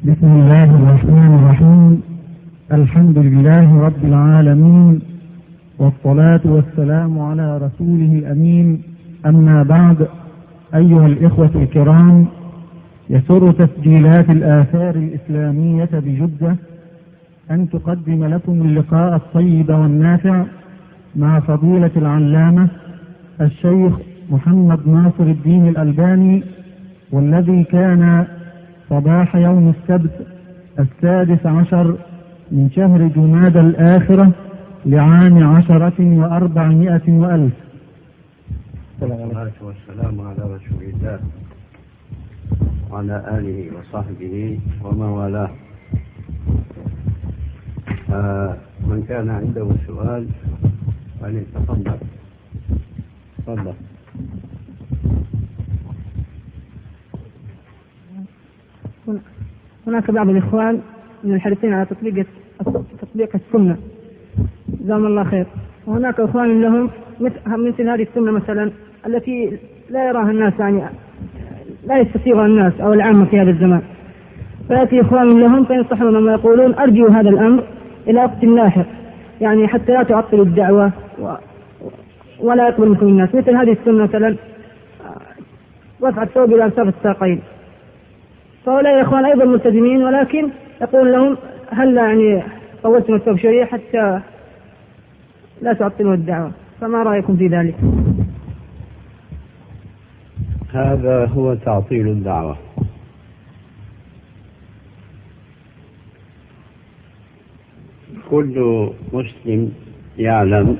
بسم الله الرحمن الرحيم. الحمد لله رب العالمين، والصلاة والسلام على رسوله الأمين. أما بعد، أيها الإخوة الكرام، يسر تسجيلات الآثار الإسلامية بجدة أن تقدم لكم اللقاء الطيب والنافع مع فضيلة العلامة الشيخ محمد ناصر الدين الألباني، والذي كان صباح يوم السبت 16 من شهر جمادى الآخرة لعام 10,400 والصلاة والسلام على رسول الله وعلى آله وصحبه ومن والاه. من كان عنده سؤال فليتفضل. تفضل. هناك بعض الإخوان من الحريصين على تطبيق السنة، جزاهم الله خير، وهناك إخوان لهم مثل هذه السنة مثلا التي لا يراها الناس، يعني لا يستطيعها الناس أو العامة في هذا الزمان، فيأتي إخوان لهم فينصحون ويقولون أرجوا هذا الأمر إلى وقت لاحق، يعني حتى لا تعطلوا الدعوة ولا يطلب منكم الناس. مثل هذه السنة مثلا رفع الثوب إلى أنصاف الساقين، فهؤلاء الإخوان أيضا ملتزمين، ولكن يقول لهم هل يعني طولتم الثوب شوية حتى لا تعطلوا الدعوة، فما رأيكم في ذلك؟ هذا هو تعطيل الدعوة. كل مسلم يعلم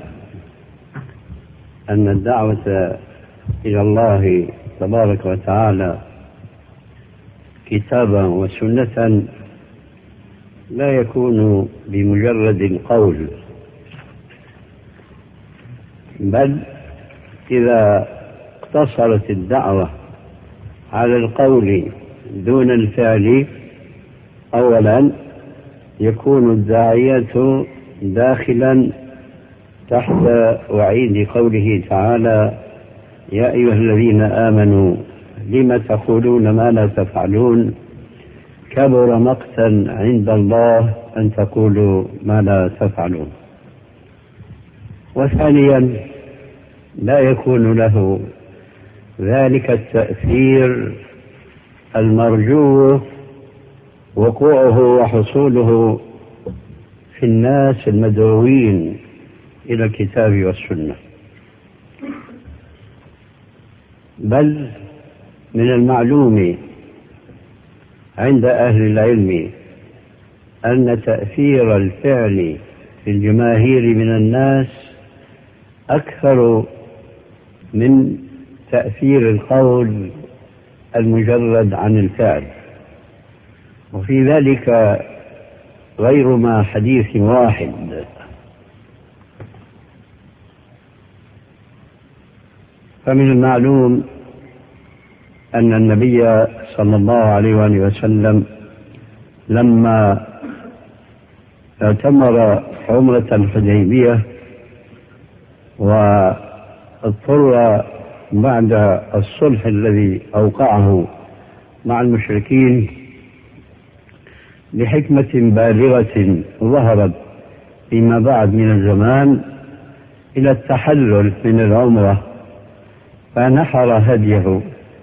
أن الدعوة إلى الله تبارك وتعالى كتابا وسنة لا يكون بمجرد القول، بل إذا اقتصرت الدعوة على القول دون الفعل أولا يكون الداعية داخلا تحت وعيد قوله تعالى: يا أيها الذين آمنوا لم تقولون ما لا تفعلون كبر مقتا عند الله أن تقولوا ما لا تفعلون. وثانيا لا يكون له ذلك التأثير المرجو وقوعه وحصوله في الناس المدعوين إلى الكتاب والسنة، بل من المعلوم عند أهل العلم أن تأثير الفعل في الجماهير من الناس أكثر من تأثير القول المجرد عن الفعل، وفي ذلك غير ما حديث واحد. فمن المعلوم أن النبي صلى الله عليه وآله وسلم لما اعتمر عمرة الحديبية واضطر بعد الصلح الذي أوقعه مع المشركين لحكمة بالغة ظهرت فيما بعد من الزمان إلى التحلل من العمرة، فنحر هديه.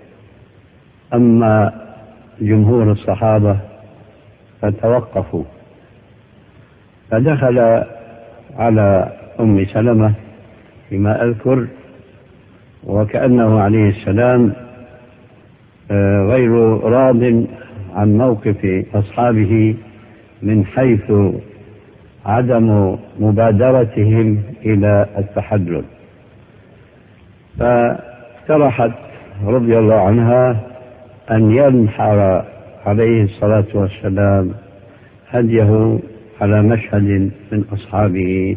أما جمهور الصحابة فتوقفوا، فدخل على أم سلمة فيما أذكر، وكأنه عليه السلام غير راض عن موقف أصحابه من حيث عدم مبادرتهم إلى التحلل، فاقترحت رضي الله عنها أن ينحر عليه الصلاة والسلام هديه على مشهد من أصحابه،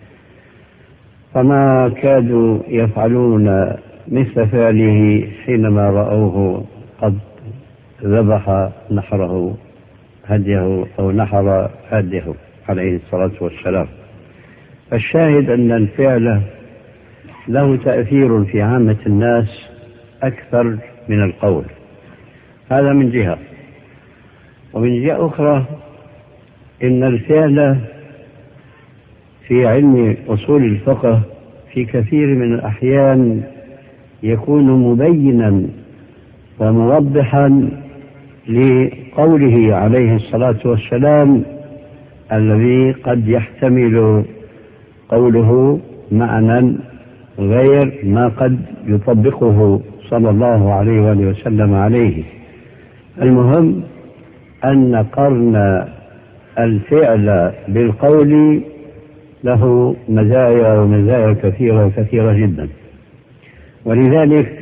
فما كادوا يفعلون مثل فعله حينما رأوه قد ذبح نحره هديه أو نحر هديه عليه الصلاة والسلام. فالشاهد أن الفعل له تأثير في عامة الناس أكثر من القول، هذا من جهة. ومن جهة أخرى إن الفعل في علم أصول الفقه في كثير من الأحيان يكون مبينا وموضحا لقوله عليه الصلاة والسلام الذي قد يحتمل قوله معنى غير ما قد يطبقه صلى الله عليه وآله وسلم عليه. المهم أن قرن الفعل بالقول له مزايا ومزايا كثيرة جدا. ولذلك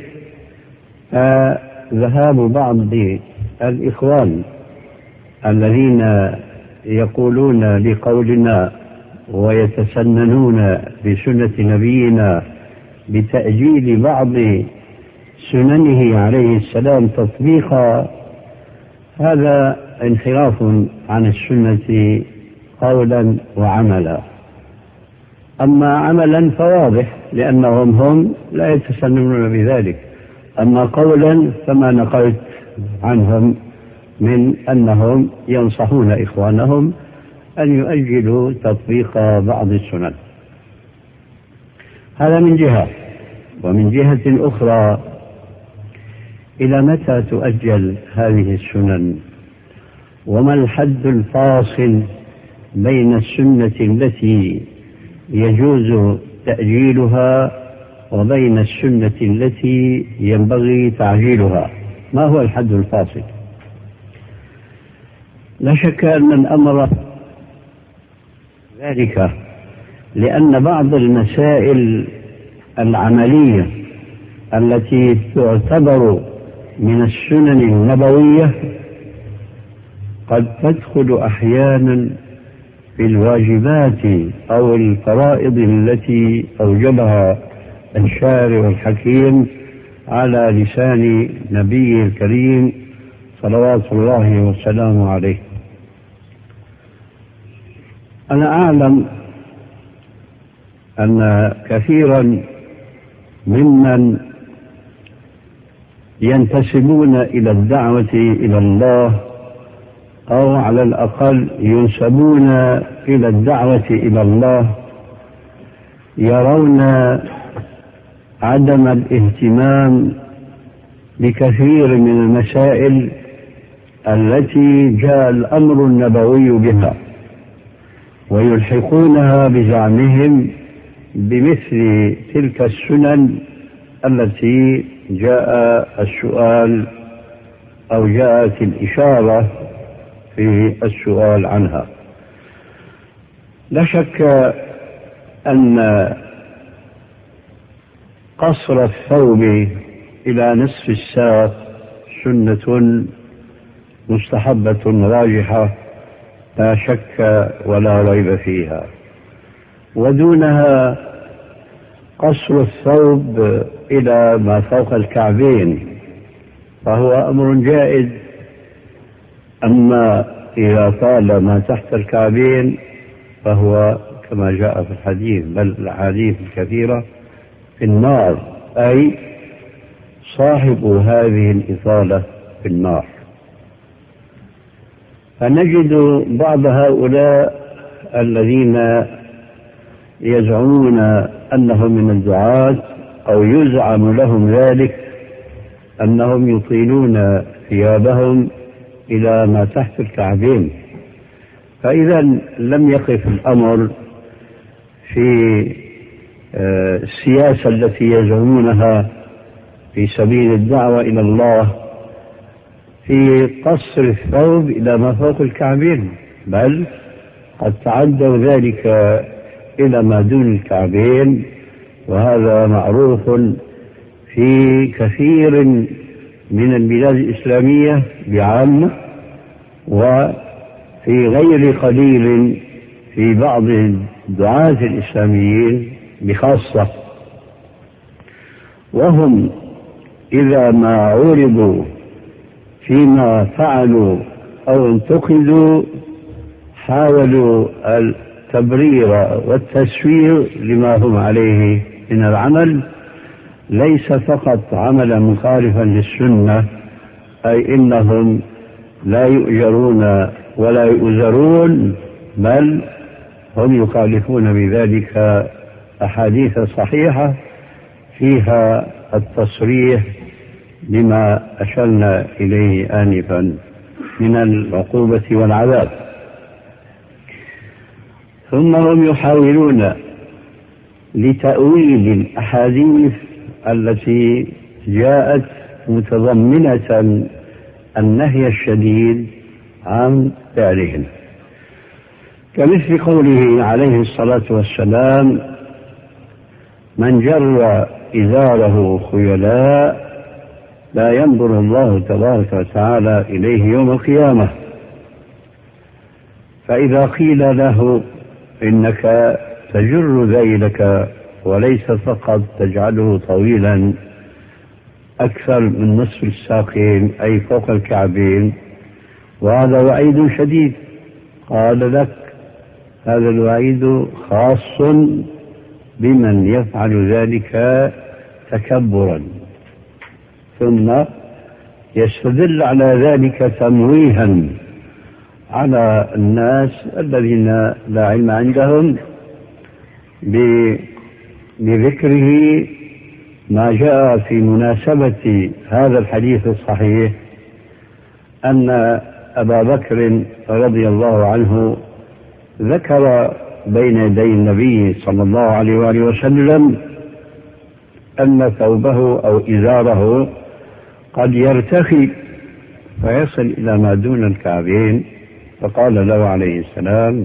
ذهاب بعض الإخوان الذين يقولون لقولنا ويتسننون بسنة نبينا بتأجيل بعض سننه عليه السلام تطبيقا، هذا انحراف عن السنة قولا وعملا. أما عملا فواضح لأنهم هم لا يتسننون بذلك، أما قولا فما نقلت عنهم من أنهم ينصحون إخوانهم أن يؤجلوا تطبيق بعض السنن. هذا من جهة. ومن جهة أخرى، إلى متى تؤجل هذه السنن؟ وما الحد الفاصل بين السنة التي يجوز تأجيلها وبين السنة التي ينبغي تعجيلها؟ ما هو الحد الفاصل؟ لا شك أن الأمر ذلك لأن بعض المسائل العملية التي تعتبر من السنن النبوية قد تدخل أحيانا في الواجبات أو الفرائض التي أوجبها الشارع الحكيم على لسان نبيه الكريم صلوات الله وسلامه عليه. أنا أعلم أن كثيرا ممن ينتسبون إلى الدعوة إلى الله أو على الأقل ينسبون إلى الدعوة إلى الله يرون عدم الاهتمام بكثير من المسائل التي جاء الأمر النبوي بها، ويلحقونها بزعمهم بمثل تلك السنن التي جاء السؤال أو جاءت الإشارة في السؤال عنها. لا شك أن قصر الثوب إلى نصف الساق سنة مستحبة راجحة لا شك ولا ريب فيها، ودونها قصر الثوب إلى ما فوق الكعبين فهو أمر جائز. أما إذا طال ما تحت الكعبين فهو كما جاء في الحديث، بل الأحاديث الكثيرة، في النار، أي صاحب هذه الإطالة في النار. فنجد بعض هؤلاء الذين يزعمون أنهم من الدعاة أو يزعم لهم ذلك أنهم يطيلون ثيابهم إلى ما تحت الكعبين. فإذا لم يقف الأمر في السياسة التي يزعمونها في سبيل الدعوة إلى الله في قصر الثوب إلى ما فوق الكعبين، بل قد تعدوا ذلك إلى ما دون الكعبين، وهذا معروف في كثير من البلاد الإسلامية بعامة، وفي غير قليل في بعض الدعاة الإسلاميين بخاصة. وهم إذا ما عورضوا فيما فعلوا أو انتقدوا حاولوا التبرير والتسوير لما هم عليه من العمل، ليس فقط عملا مخالفا للسنة، أي إنهم لا يؤجرون ولا يؤزرون، بل هم يخالفون بذلك أحاديث صحيحة فيها التصريح بما أشرنا إليه آنفا من العقوبة والعذاب. ثم هم يحاولون لتأويل الأحاديث التي جاءت متضمنة النهي الشديد عن فعلهم، كمثل قوله عليه الصلاة والسلام: من جر إزاره خيلاء لا ينظر الله تبارك وتعالى إليه يوم القيامة. فإذا قيل له إنك تجر ذيلك وليس فقط تجعله طويلا أكثر من نصف الساقين أي فوق الكعبين، وهذا وعيد شديد، قال لك هذا الوعيد خاص بمن يفعل ذلك تكبرا، ثم يستدل على ذلك تمويها على الناس الذين لا علم عندهم بذكره ما جاء في مناسبة هذا الحديث الصحيح أن أبا بكر رضي الله عنه ذكر بين يدي النبي صلى الله عليه وآله وسلم أن ثوبه أو إزاره قد يرتخي فيصل إلى ما دون الكعبين، فقال له عليه السلام: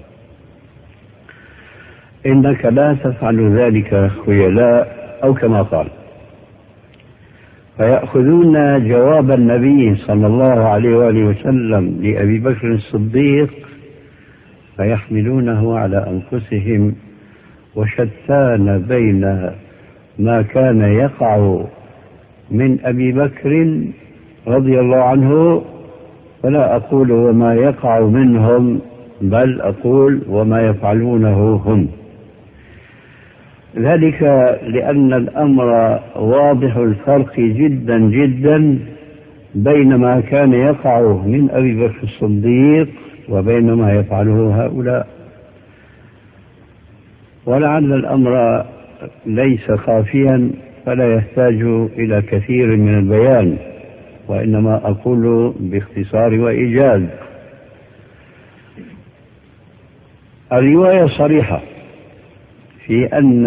إنك لا تفعل ذلك خيلاء، أو كما قال. فيأخذون جواب النبي صلى الله عليه وآله وسلم لأبي بكر الصديق فيحملونه على أنفسهم، وشتان بين ما كان يقع من أبي بكر رضي الله عنه، فلا أقول وما يقع منهم، بل أقول وما يفعلونه هم. ذلك لأن الأمر واضح الفرق جدا جدا بين ما كان يقع من أبي بكر الصديق وبين ما يفعله هؤلاء، ولعل الأمر ليس خافيا فلا يحتاج إلى كثير من البيان، وإنما أقول باختصار وإيجاز. الرواية صريحة في أن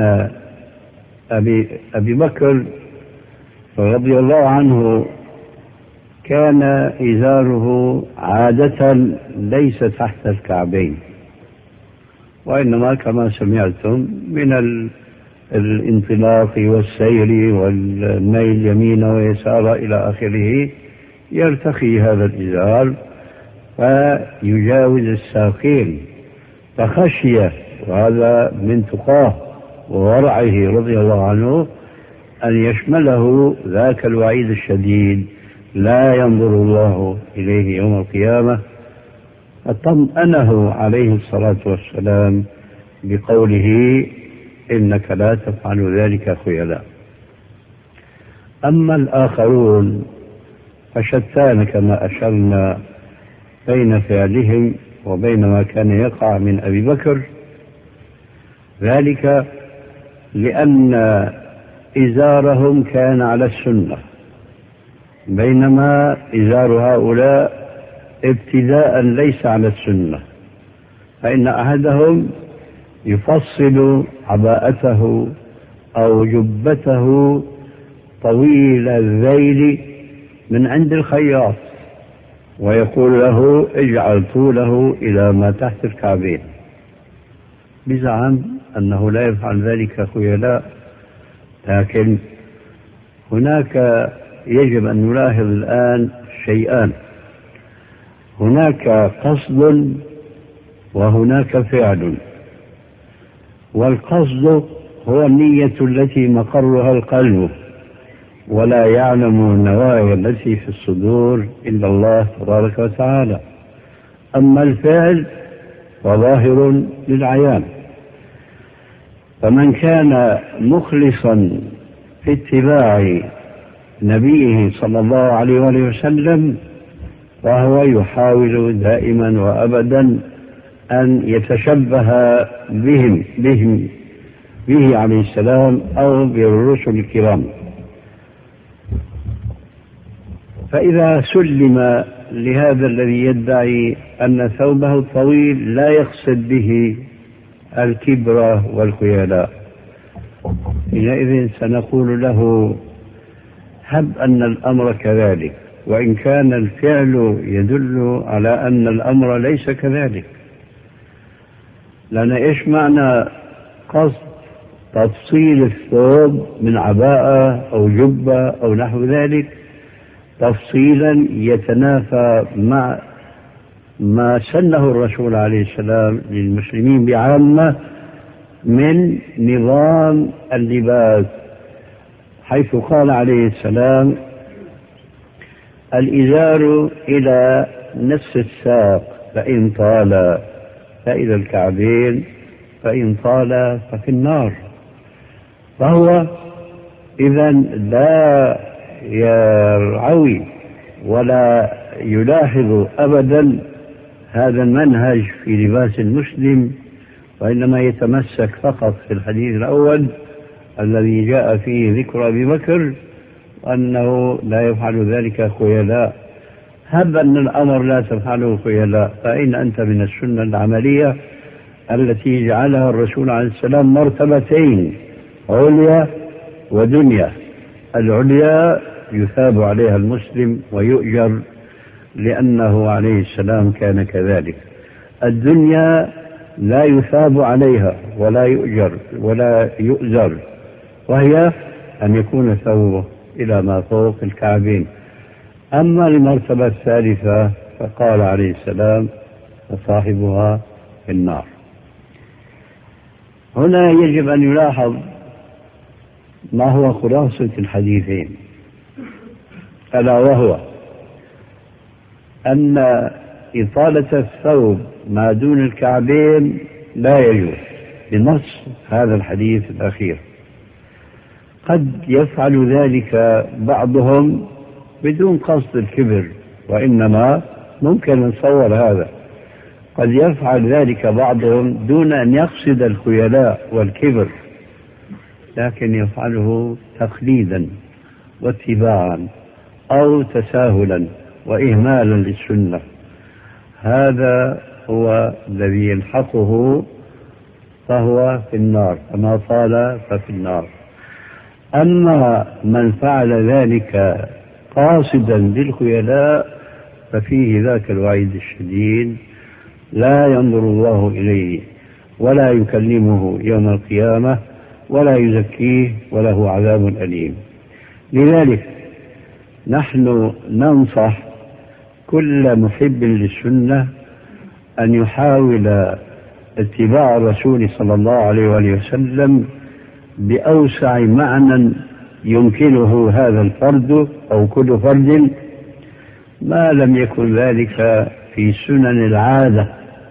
أبي بكر رضي الله عنه كان إزاره عادة ليس تحت الكعبين، وإنما كما سمعتم من الانطلاق والسير والميل يمين ويسار إلى آخره يرتخي هذا الإزار فيجاوز الساقين، فخشي، وهذا من تقاه وورعه رضي الله عنه، أن يشمله ذاك الوعيد الشديد لا ينظر الله إليه يوم القيامة، فطمأنه عليه الصلاة والسلام بقوله: إنك لا تفعل ذلك خيلاء. أما الآخرون فشتان كما أشرنا بين فعلهم وبين ما كان يقع من أبي بكر، ذلك لأن إزارهم كان على السنة، بينما إزار هؤلاء ابتداء ليس على السنة، فإن أحدهم يفصل عباءته أو جبته طويل الذيل من عند الخياط ويقول له: اجعل طوله إلى ما تحت الكعبين، بزعم أنه لا يفعل ذلك خيلاء. لكن هناك يجب أن نلاحظ الآن شيئان: هناك قصد وهناك فعل، والقصد هو النية التي مقرها القلب، ولا يعلم النوايا التي في الصدور إلا الله تبارك وتعالى. أما الفعل فظاهر للعيان، فمن كان مخلصا في اتباع نبيه صلى الله عليه وآله وسلم وهو يحاول دائما وأبدا أن يتشبه به عليه السلام أو بالرسل الكرام. فإذا سلم لهذا الذي يدعي أن ثوبه الطويل لا يقصد به الكبر والخيلاء، حينئذ سنقول له هب أن الأمر كذلك، وإن كان الفعل يدل على أن الأمر ليس كذلك. لأن إيش معنى قصد تفصيل الثوب من عباءة أو جبة أو نحو ذلك تفصيلا يتنافى مع ما سنه الرسول عليه السلام للمسلمين بعامة من نظام اللباس، حيث قال عليه السلام الإزار إلى نصف الساق فإن طال فإلى الكعبين فإن طال ففي النار. فهو إذا لا يرعوي ولا يلاحظ أبدا هذا المنهج في لباس المسلم، وإنما يتمسك فقط في الحديث الأول الذي جاء فيه ذكر أبي بكر أنه لا يفعل ذلك خيلاء. هب أن الأمر لا تفعله خيلاء، فأين أنت من السنة العملية التي جعلها الرسول عليه السلام مرتبتين عليا ودنيا؟ العليا يثاب عليها المسلم ويؤجر لأنه عليه السلام كان كذلك، الدنيا لا يثاب عليها ولا يؤجر ولا يؤزر، وهي أن يكون ثوبه إلى ما فوق الكعبين. أما المرتبة الثالثة فقال عليه السلام وصاحبها في النار. هنا يجب أن يلاحظ ما هو خلاصة الحديثين، ألا وهو أن إطالة الثوب ما دون الكعبين لا يجوز بنص هذا الحديث الأخير. قد يفعل ذلك بعضهم بدون قصد الكبر، وإنما ممكن نصور هذا، قد يفعل ذلك بعضهم دون أن يقصد الخيلاء والكبر، لكن يفعله تقليدا واتباعا أو تساهلا وإهمالا للسنة. هذا هو الذي يلحقه فهو في النار، كما قال ففي النار. أما من فعل ذلك قاصدا بالخيلاء ففيه ذاك الوعيد الشديد، لا ينظر الله إليه ولا يكلمه يوم القيامة ولا يزكيه وله عذاب أليم. لذلك نحن ننصح كل محب للسنة أن يحاول اتباع الرسول صلى الله عليه وآله وسلم بأوسع معنى يمكنه هذا الفرد أو كل فرد، ما لم يكن ذلك في سنن العادة،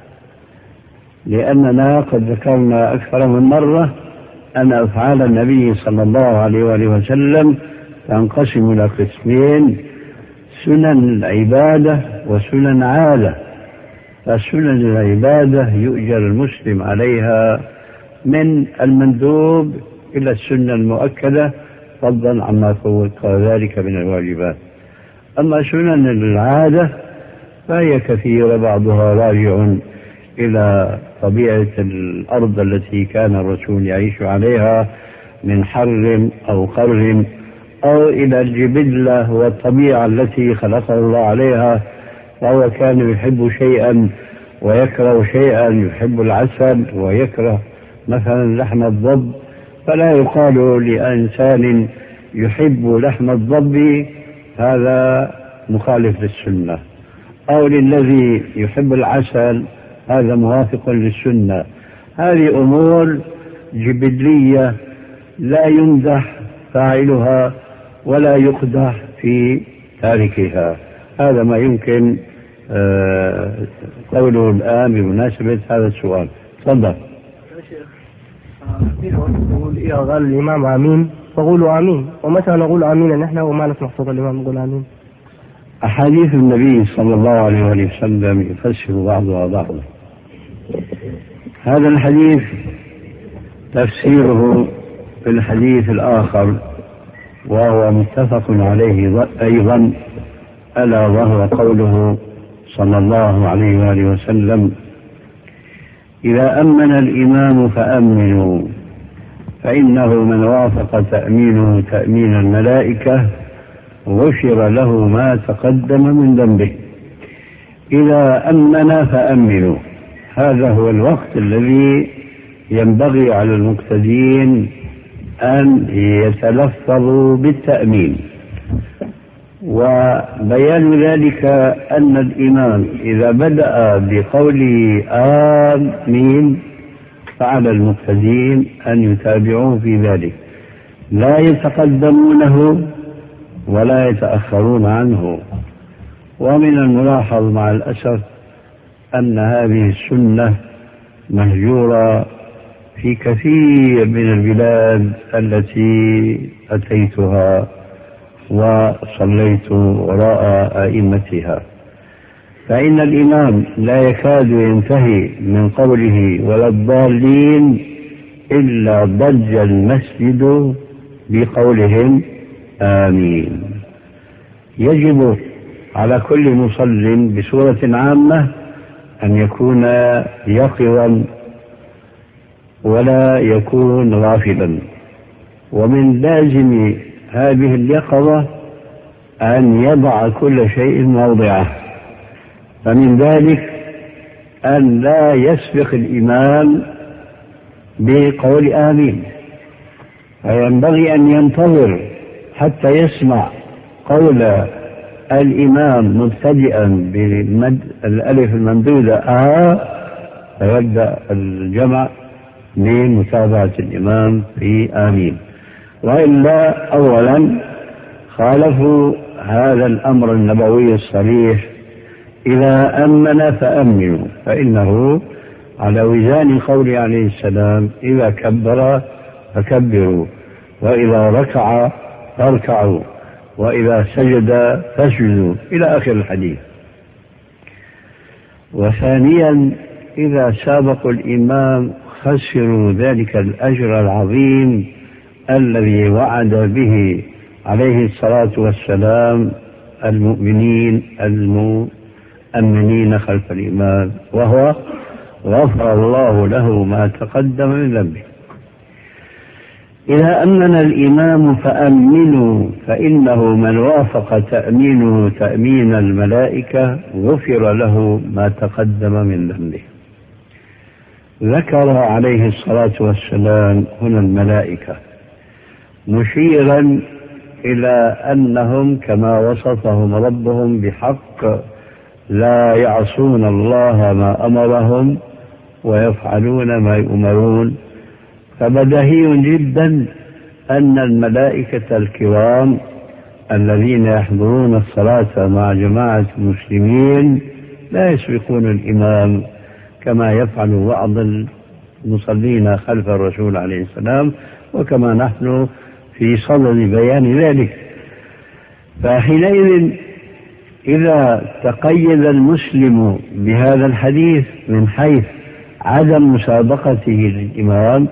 لأننا قد ذكرنا أكثر من مرة أن أفعال النبي صلى الله عليه وآله وسلم تنقسم إلى قسمين: سنن العبادة وسنن عادة. فسنن العبادة يؤجر المسلم عليها من المندوب إلى السنة المؤكدة فضلا عما فوق ذلك من الواجبات. أما سنن العادة فهي كثيرة، بعضها راجع إلى طبيعة الأرض التي كان الرسول يعيش عليها من حر أو قر، أو إلى الجبلة والطبيعة التي خلقه الله عليها، فهو كان يحب شيئا ويكره شيئا، يحب العسل ويكره مثلا لحم الضب، فلا يقال لإنسان يحب لحم الضب هذا مخالف للسنة، أو للذي يحب العسل هذا موافق للسنة. هذه أمور جبلية لا يمدح فاعلها ولا يقدح في تاركها. هذا ما يمكن قوله الآن بمناسبة هذا السؤال. تفضل. يقول إذا قال الإمام آمين فقولوا آمين، ومتى نقول آمين نحن وما نسمع صوت الإمام نقول آمين؟ أحاديث النبي صلى الله عليه وسلم يفسر بعضها بعضا. هذا الحديث تفسيره في الحديث الآخر وهو متفق عليه أيضا، ألا وهو قوله صلى الله عليه وآله وسلم: إذا أمن الإمام فأمنوا فإنه من وافق تأمينه تأمين الملائكة غفر له ما تقدم من ذنبه. إذا أمن فأمنوا، هذا هو الوقت الذي ينبغي على المقتدين أن يتلفظوا بالتأمين. وبيان ذلك أن الإمام إذا بدأ بقوله آمين فعلى المقتدين أن يتابعوه في ذلك، لا يتقدمونه ولا يتأخرون عنه. ومن الملاحظ مع الأسف أن هذه السنة مهجورة في كثير من البلاد التي أتيتها وصليت وراء أئمتها، فإن الإمام لا يكاد ينتهي من قوله ولا الضالين إلا ضج المسجد بقولهم آمين. يجب على كل مصل بصورة عامة أن يكون يقظا ولا يكون غافلا، ومن لازم هذه اليقظة أن يضع كل شيء موضعه، فمن ذلك أن لا يسبق الإمام بقول آمين، فينبغي أن ينتظر حتى يسمع قول الإمام مبتدئا بالألف الممدودة فيبدأ الجمع لمتابعة الإمام في آمين، وإلا أولا خالفوا هذا الأمر النبوي الصريح: إذا أمن فأمنوا، فإنه على وزان قول عليه السلام: إذا كبر فكبروا، وإذا ركع فاركعوا، وإذا سجد فاسجدوا، إلى آخر الحديث. وثانيا إذا سابقوا الإمام خسروا ذلك الأجر العظيم الذي وعد به عليه الصلاة والسلام المؤمنين المؤمنين خلف الإمام، وهو غفر الله له ما تقدم من ذنبه. إذا أمن الإمام فأمنوا فإنه من وافق تأمينه تأمين الملائكة غفر له ما تقدم من ذنبه. ذكر عليه الصلاة والسلام هنا الملائكة مشيرا إلى أنهم كما وصفهم ربهم بحق لا يعصون الله ما أمرهم ويفعلون ما يؤمرون، فبديهي جدا أن الملائكة الكرام الذين يحضرون الصلاة مع جماعة المسلمين لا يسبقون الإمام كما يفعل بعض المصلين خلف الرسول عليه السلام، وكما نحن في صدد بيان ذلك. فحينئذ إذا تقيد المسلم بهذا الحديث من حيث عدم مسابقته للإمام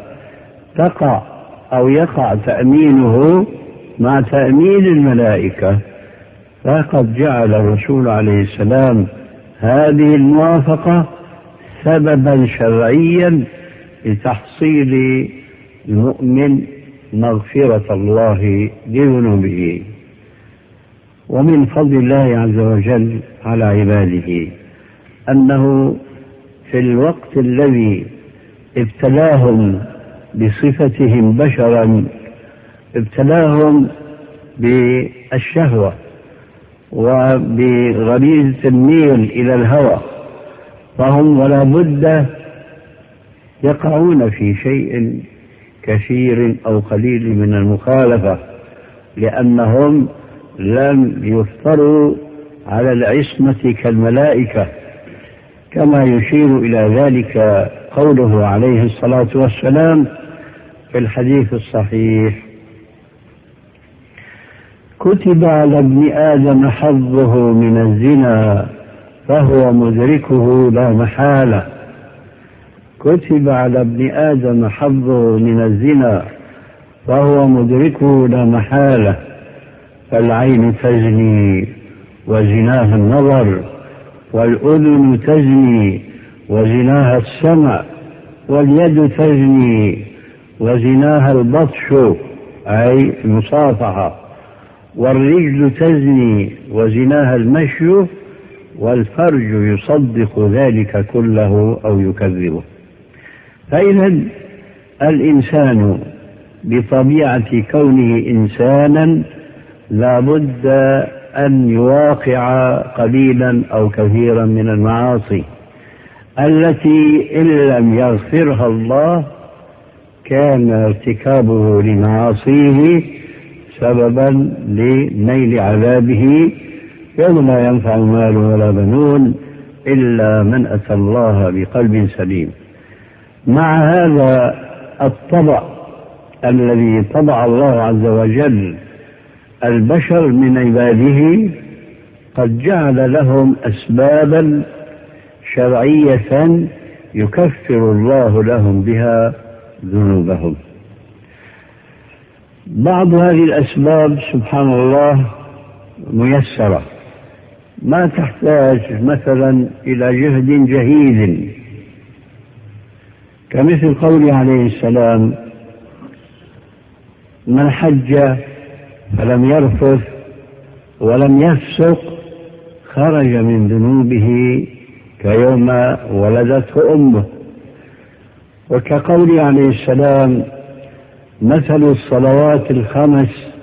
يقع تأمينه مع تأمين الملائكة، فقد جعل الرسول عليه السلام هذه الموافقة سببا شرعيا لتحصيل المؤمن مغفرة الله لذنوبه. ومن فضل الله عز وجل على عباده أنه في الوقت الذي ابتلاهم بصفتهم بشرا ابتلاهم بالشهوة وبغريزة الميل إلى الهوى، فهم ولا بد يقعون في شيء كثير أو قليل من المخالفة، لأنهم لم يفطروا على العصمة كالملائكة، كما يشير إلى ذلك قوله عليه الصلاة والسلام في الحديث الصحيح: كتب على ابن آدم حظه من الزنا فهو مدركه لا محالة. كتب على ابن آدم حظه من الزنا فهو مدركه لا محالة. فالعين تزني وزناها النظر، والأذن تزني وزناها السمع، واليد تزني وزناها البطش أي المصافحة، والرجل تزني وزناها المشي، والفرج يصدق ذلك كله أو يكذبه. فإذا الإنسان بطبيعة كونه إنسانا لا بد أن يواقع قليلا أو كثيرا من المعاصي التي إن لم يغفرها الله كان ارتكابه لمعاصيه سببا لنيل عذابه يوم لا ينفع مال ولا بنون إلا من أتى الله بقلب سليم. مع هذا الطبع الذي طبع الله عز وجل البشر من عباده قد جعل لهم أسبابا شرعية يكفر الله لهم بها ذنوبهم. بعض هذه الأسباب سبحان الله ميسرة، ما تحتاج مثلا إلى جهد جهيد، كمثل قوله عليه السلام: من حج فلم يرفث ولم يفسق خرج من ذنوبه كيوم ولدته أمه. وكقوله عليه السلام: مثل الصلوات الخمس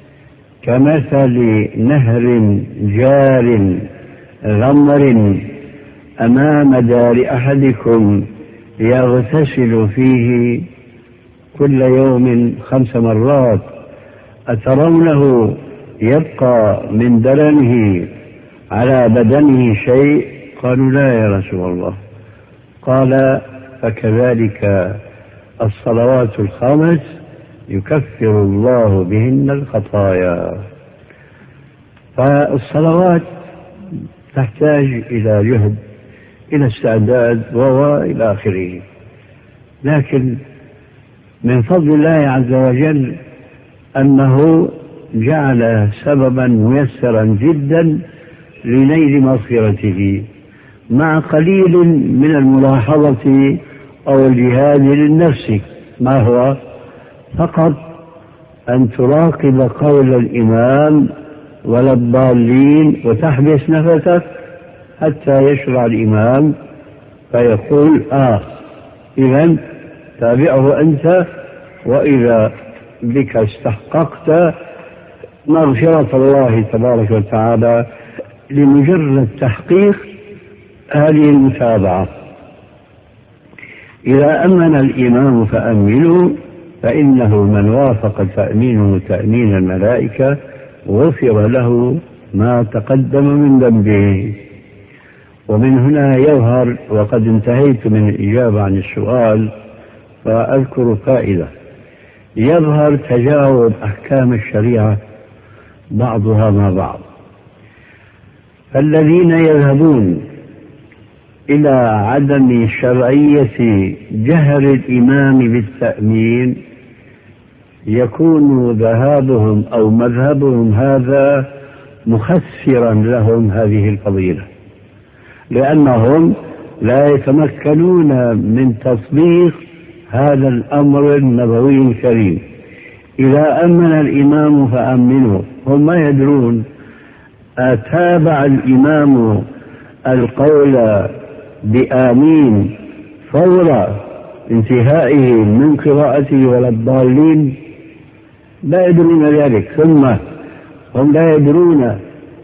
كمثل نهر جار غمر أمام دار أحدكم يغتسل فيه كل يوم 5 مرات أترونه يبقى من درنه على بدنه شيء؟ قالوا: لا يا رسول الله. قال: فكذلك الصلوات الخمس يكفر الله بهن الخطايا. فالصلوات تحتاج إلى جهد، إلى استعداد وإلى آخره، لكن من فضل الله عز وجل أنه جعل سببا ميسرا جدا لنيل مغفرته، مع قليل من الملاحظة أو الجهاد للنفس. ما هو؟ فقط أن تراقب قول الإمام ولا الضالين وتحبس نفسك حتى يشرع الإمام فيقول: إذن تابعه أنت، وإذا بك استحققت مغفرة الله تبارك وتعالى لمجرد تحقيق هذه المتابعة. إذا أمن الإمام فأمنوا، فإنه من وافق تأمينه تأمين الملائكة غفر له ما تقدم من ذنبه. ومن هنا يظهر، وقد انتهيت من الإجابة عن السؤال فأذكر فائدة، يظهر تجاوب أحكام الشريعة بعضها مع بعض. فالذين يذهبون إلى عدم شرعية جهر الإمام بالتأمين يكون ذهابهم أو مذهبهم هذا مخسرا لهم هذه الفضيلة، لأنهم لا يتمكنون من تطبيق هذا الأمر النبوي الكريم. إذا أمن الإمام فأمنوا، هم ما يدرون أتابع الإمام القول بآمين فور انتهائه من قراءته ولا الضالين؟ لا يدرون ذلك. ثم هم لا يدرون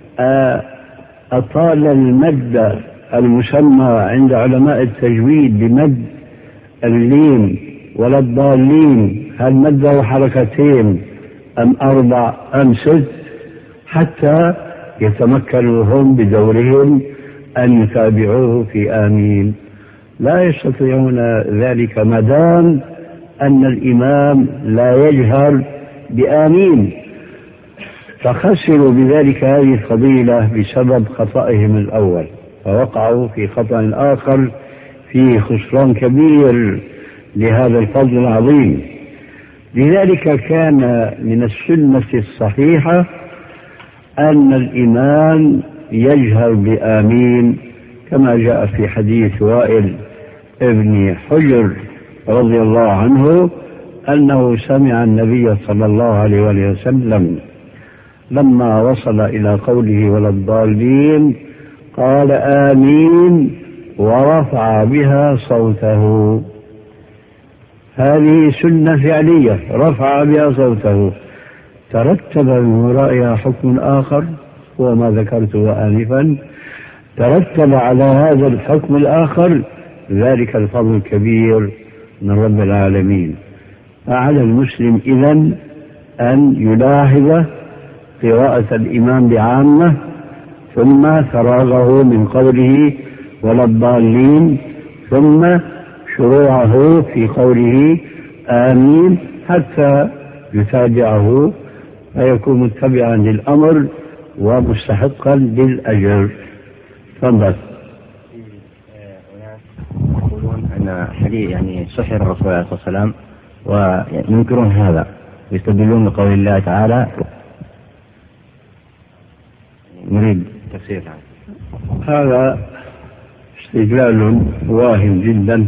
أطال المد المسمى عند علماء التجويد بمد اللين ولا الضالين، هل مده حركتين أم 4 أم 6، حتى يتمكنوا هم بدورهم أن يتابعوه في آمين. لا يستطيعون ذلك ما دام أن الإمام لا يجهر بآمين. فخسروا بذلك هذه الفضيلة بسبب خطئهم الأول، فوقعوا في خطأ آخر فيه خسران كبير لهذا الفضل العظيم. لذلك كان من السنة الصحيحة أن الإمام يجهر بآمين، كما جاء في حديث وائل ابن حجر رضي الله عنه أنه سمع النبي صلى الله عليه وسلم لما وصل إلى قوله ولا الضالين قال آمين ورفع بها صوته. هذه سنة فعلية، رفع بها صوته، ترتب من ورائها حكم آخر هو ما ذكرته آنفا، ترتب على هذا الحكم الآخر ذلك الفضل الكبير من رب العالمين. فعلى المسلم إذن أن يلاحظ قراءة الإمام بعامة، ثم فراغه من قوله ولا الضالين، ثم شروعه في قوله آمين حتى يتابعه فيكون متبعا للأمر ومستحقا للأجر. تفضل. يقولون أن حديث يعني سحر الرسول عليه الصلاة والسلام وينكرون هذا ويستدلون بقول الله تعالى. نريد تفسير هذا استدلال واهم جدا،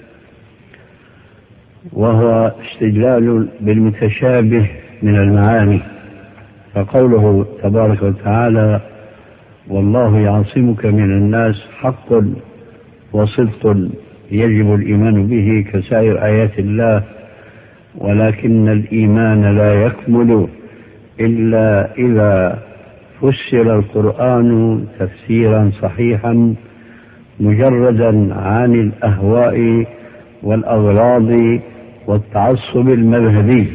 وهو استدلال بالمتشابه من المعاني. فقوله تبارك وتعالى والله يعصمك من الناس حق وصدق يجب الإيمان به كسائر آيات الله، ولكن الإيمان لا يكمل إلا إذا فسر القرآن تفسيرا صحيحا مجردا عن الأهواء والأغراض والتعصب المذهبي.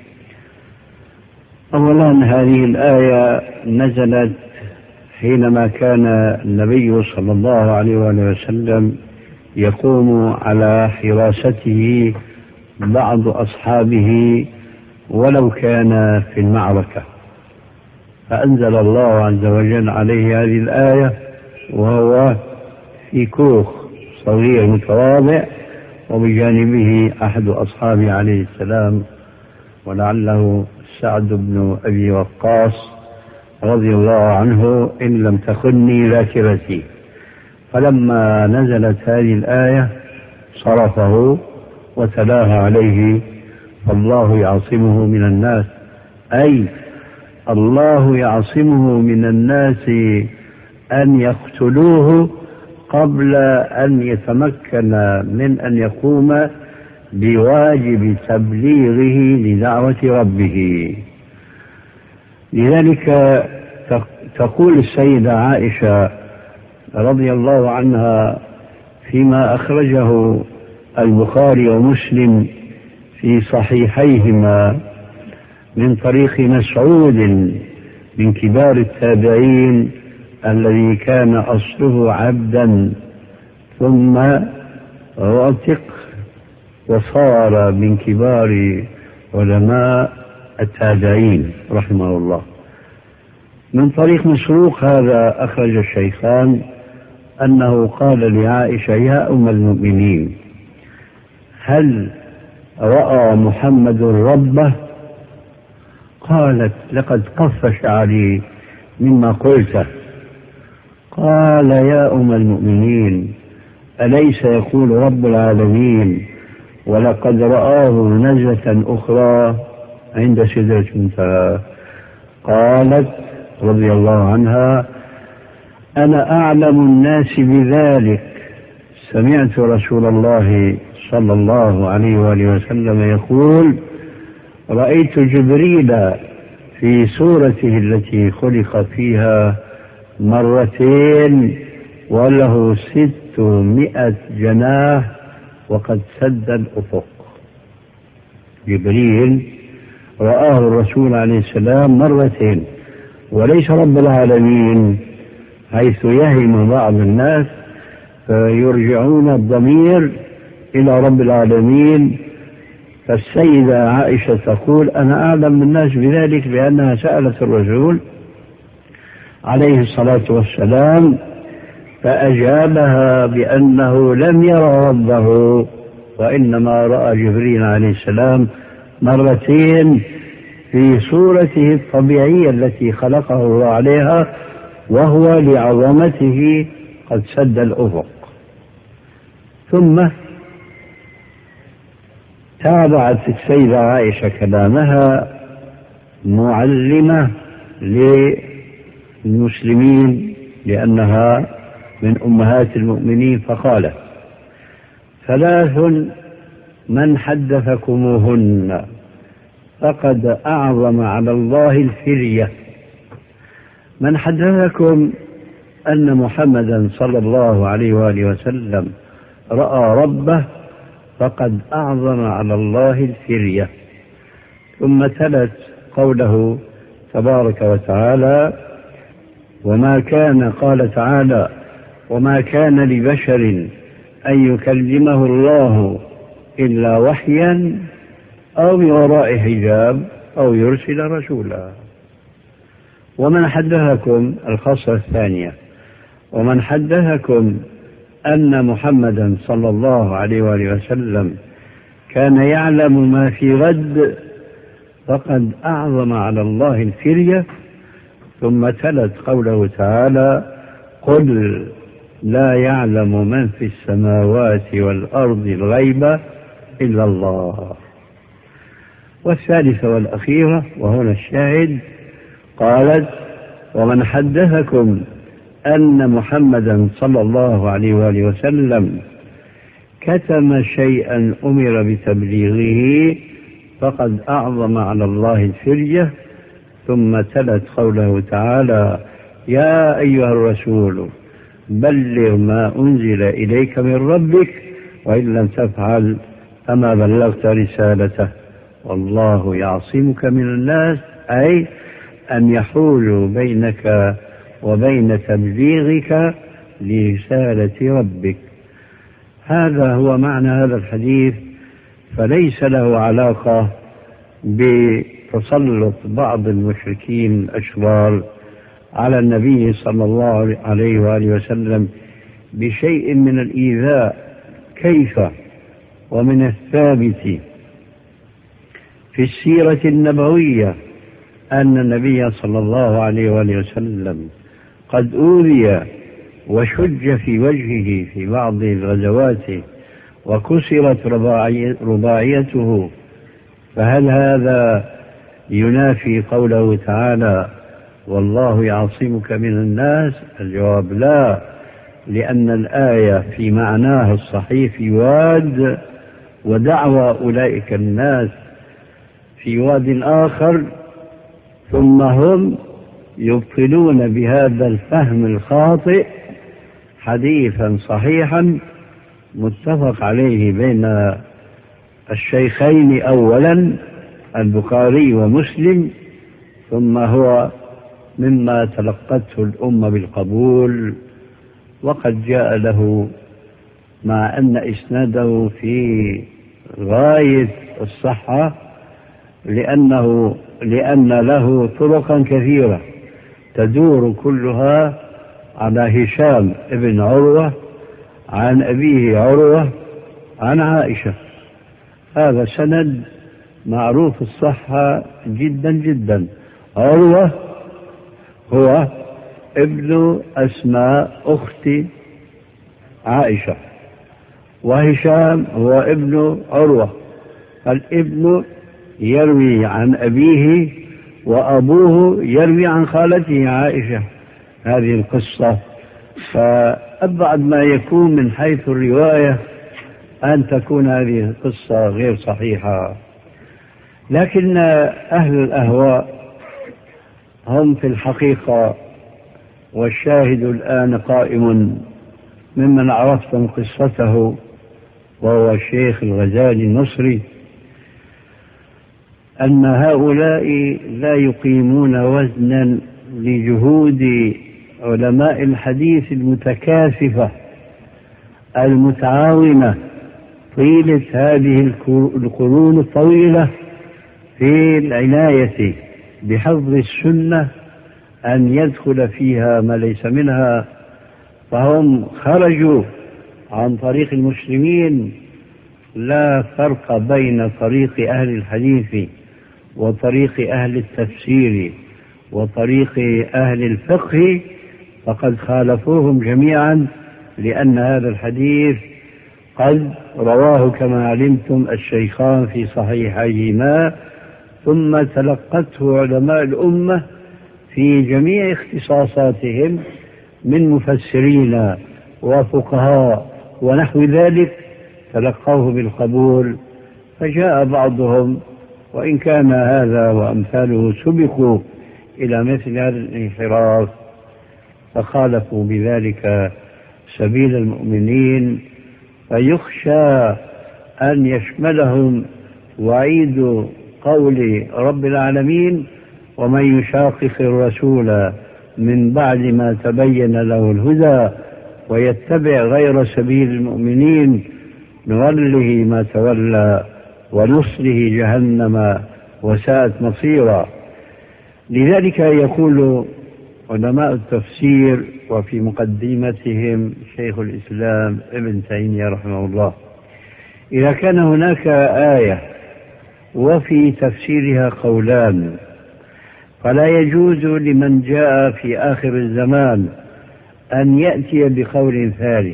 أولا هذه الآية نزلت حينما كان النبي صلى الله عليه وسلم يقوم على حراسته بعض أصحابه ولو كان في المعركة، فأنزل الله عز وجل عليه هذه الآية وهو في كوخ صغير متواضع وبجانبه أحد أصحابه عليه السلام ولعله سعد بن أبي وقاص رضي الله عنه إن لم تخني ذاكرتي. فلما نزلت هذه الآية صرفه وتلاها عليه الله يعصمه من الناس، أي الله يعصمه من الناس أن يقتلوه قبل أن يتمكن من أن يقوم بواجب تبليغه لدعوة ربه. لذلك تقول السيدة عائشة رضي الله عنها فيما أخرجه البخاري ومسلم في صحيحيهما من طريق مسعود من كبار التابعين الذي كان أصله عبدا ثم راتق وصار من كبار علماء التابعين رحمه الله. من طريق مسروق هذا أخرج الشيخان أنه قال لعائشة يا أم المؤمنين هل رأى محمد ربه؟ قالت لقد قف شعري مما قلته. قال يا أم المؤمنين أليس يقول رب العالمين ولقد رآه نزلة أخرى عند سدرة المنتهى؟ قالت رضي الله عنها أنا أعلم الناس بذلك، سمعت رسول الله صلى الله عليه وآله وسلم يقول رأيت جبريل في صورته التي خلق فيها مرتين وله 600 جناح وقد سد الأفق. جبريل رآه الرسول عليه السلام مرتين، وليس رب العالمين، حيث يهم بعض الناس فيرجعون الضمير إلى رب العالمين فالسيدة عائشة تقول أنا أعلم الناس بذلك لأنها سألت الرسول عليه الصلاة والسلام فأجابها بأنه لم يرى ربه وإنما رأى جبريل عليه السلام مرتين في صورته الطبيعية التي خلقه الله عليها وهو لعظمته قد سد الأفق. ثم تابعت السيدة عائشة كلامها معلمة للمسلمين لأنها من أمهات المؤمنين فقالت ثلاث من حدثكموهن فقد أعظم على الله الفرية. من حدثكم أن محمدا صلى الله عليه وآله وسلم رأى ربه فقد أعظم على الله الفرية. ثم تلت قوله تبارك وتعالى وما كان قال تعالى وما كان لبشر أن يكلمه الله إلا وحيا أو من وراء حجاب أو يرسل رسولا. ومن حدثكم الخاصة الثانية ومن حدثكم أن محمدا صلى الله عليه وآله وسلم كان يعلم ما في غد فقد أعظم على الله الفرية. ثم تلت قوله تعالى قل لا يعلم من في السماوات والأرض الغيب إلا الله. والثالثة والأخيرة وهنا الشاهد قالت ومن حدثكم أن محمدا صلى الله عليه وآله وسلم كتم شيئا أمر بتبليغه فقد أعظم على الله الفرية. ثم تلت قوله تعالى يا أيها الرسول بلغ ما أنزل إليك من ربك وإن لم تفعل فما بلغت رسالته والله يعصمك من الناس أي أن يحول بينك وبين تبليغك لرسالة ربك. هذا هو معنى هذا الحديث، فليس له علاقة بتسلط بعض المشركين الأشرار على النبي صلى الله عليه وآله وسلم بشيء من الإيذاء. كيف؟ ومن الثابت في السيرة النبوية أن النبي صلى الله عليه وآله وسلم قد أوذي وشج في وجهه في بعض الغزوات وكسرت رباعيته، فهل هذا ينافي قوله تعالى والله يعصمك من الناس؟ الجواب لا، لأن الآية في معناها الصحيح في واد ودعوى أولئك الناس في واد آخر، ثم هم يبطلون بهذا الفهم الخاطئ حديثا صحيحا متفق عليه بين الشيخين أولا البخاري ومسلم، ثم هو مما تلقته الأمة بالقبول، وقد جاء له مع أن إسناده في غاية الصحة لأن له طرقا كثيرة تدور كلها على هشام ابن عروة عن أبيه عروة عن عائشة. هذا سند معروف الصحة جدا جدا. عروة هو ابن أسماء أخت عائشة، وهشام هو ابن عروة. الابن يروي عن أبيه وأبوه يروي عن خالته عائشة. هذه القصة فأبعد ما يكون من حيث الرواية أن تكون هذه القصة غير صحيحة. لكن أهل الأهواء هم في الحقيقة، والشاهد الآن قائم ممن عرفتم قصته وهو الشيخ الغزالي المصري، أن هؤلاء لا يقيمون وزنا لجهود علماء الحديث المتكاثفة المتعاونة طيلة هذه القرون الطويلة في العناية بحفظ السنة أن يدخل فيها ما ليس منها، فهم خرجوا عن طريق المسلمين. لا فرق بين طريق أهل الحديث وطريق أهل التفسير وطريق أهل الفقه، فقد خالفوهم جميعا، لأن هذا الحديث قد رواه كما علمتم الشيخان في صحيحيهما، ثم تلقته علماء الأمة في جميع اختصاصاتهم من مفسرين وفقهاء ونحو ذلك، تلقوه بالقبول. فجاء بعضهم وإن كان هذا وأمثاله سبقوا إلى مثل هذا الانحراف فخالفوا بذلك سبيل المؤمنين، فيخشى أن يشملهم وعيد قول رب العالمين: ومن يشاقق الرسول من بعد ما تبين له الهدى ويتبع غير سبيل المؤمنين نوله ما تولى ونصله جهنم وساءت مصيرا. لذلك يقول علماء التفسير وفي مقدمتهم شيخ الإسلام ابن تيمية رحمه الله: إذا كان هناك آية وفي تفسيرها قولان فلا يجوز لمن جاء في آخر الزمان أن يأتي بقول ثالث،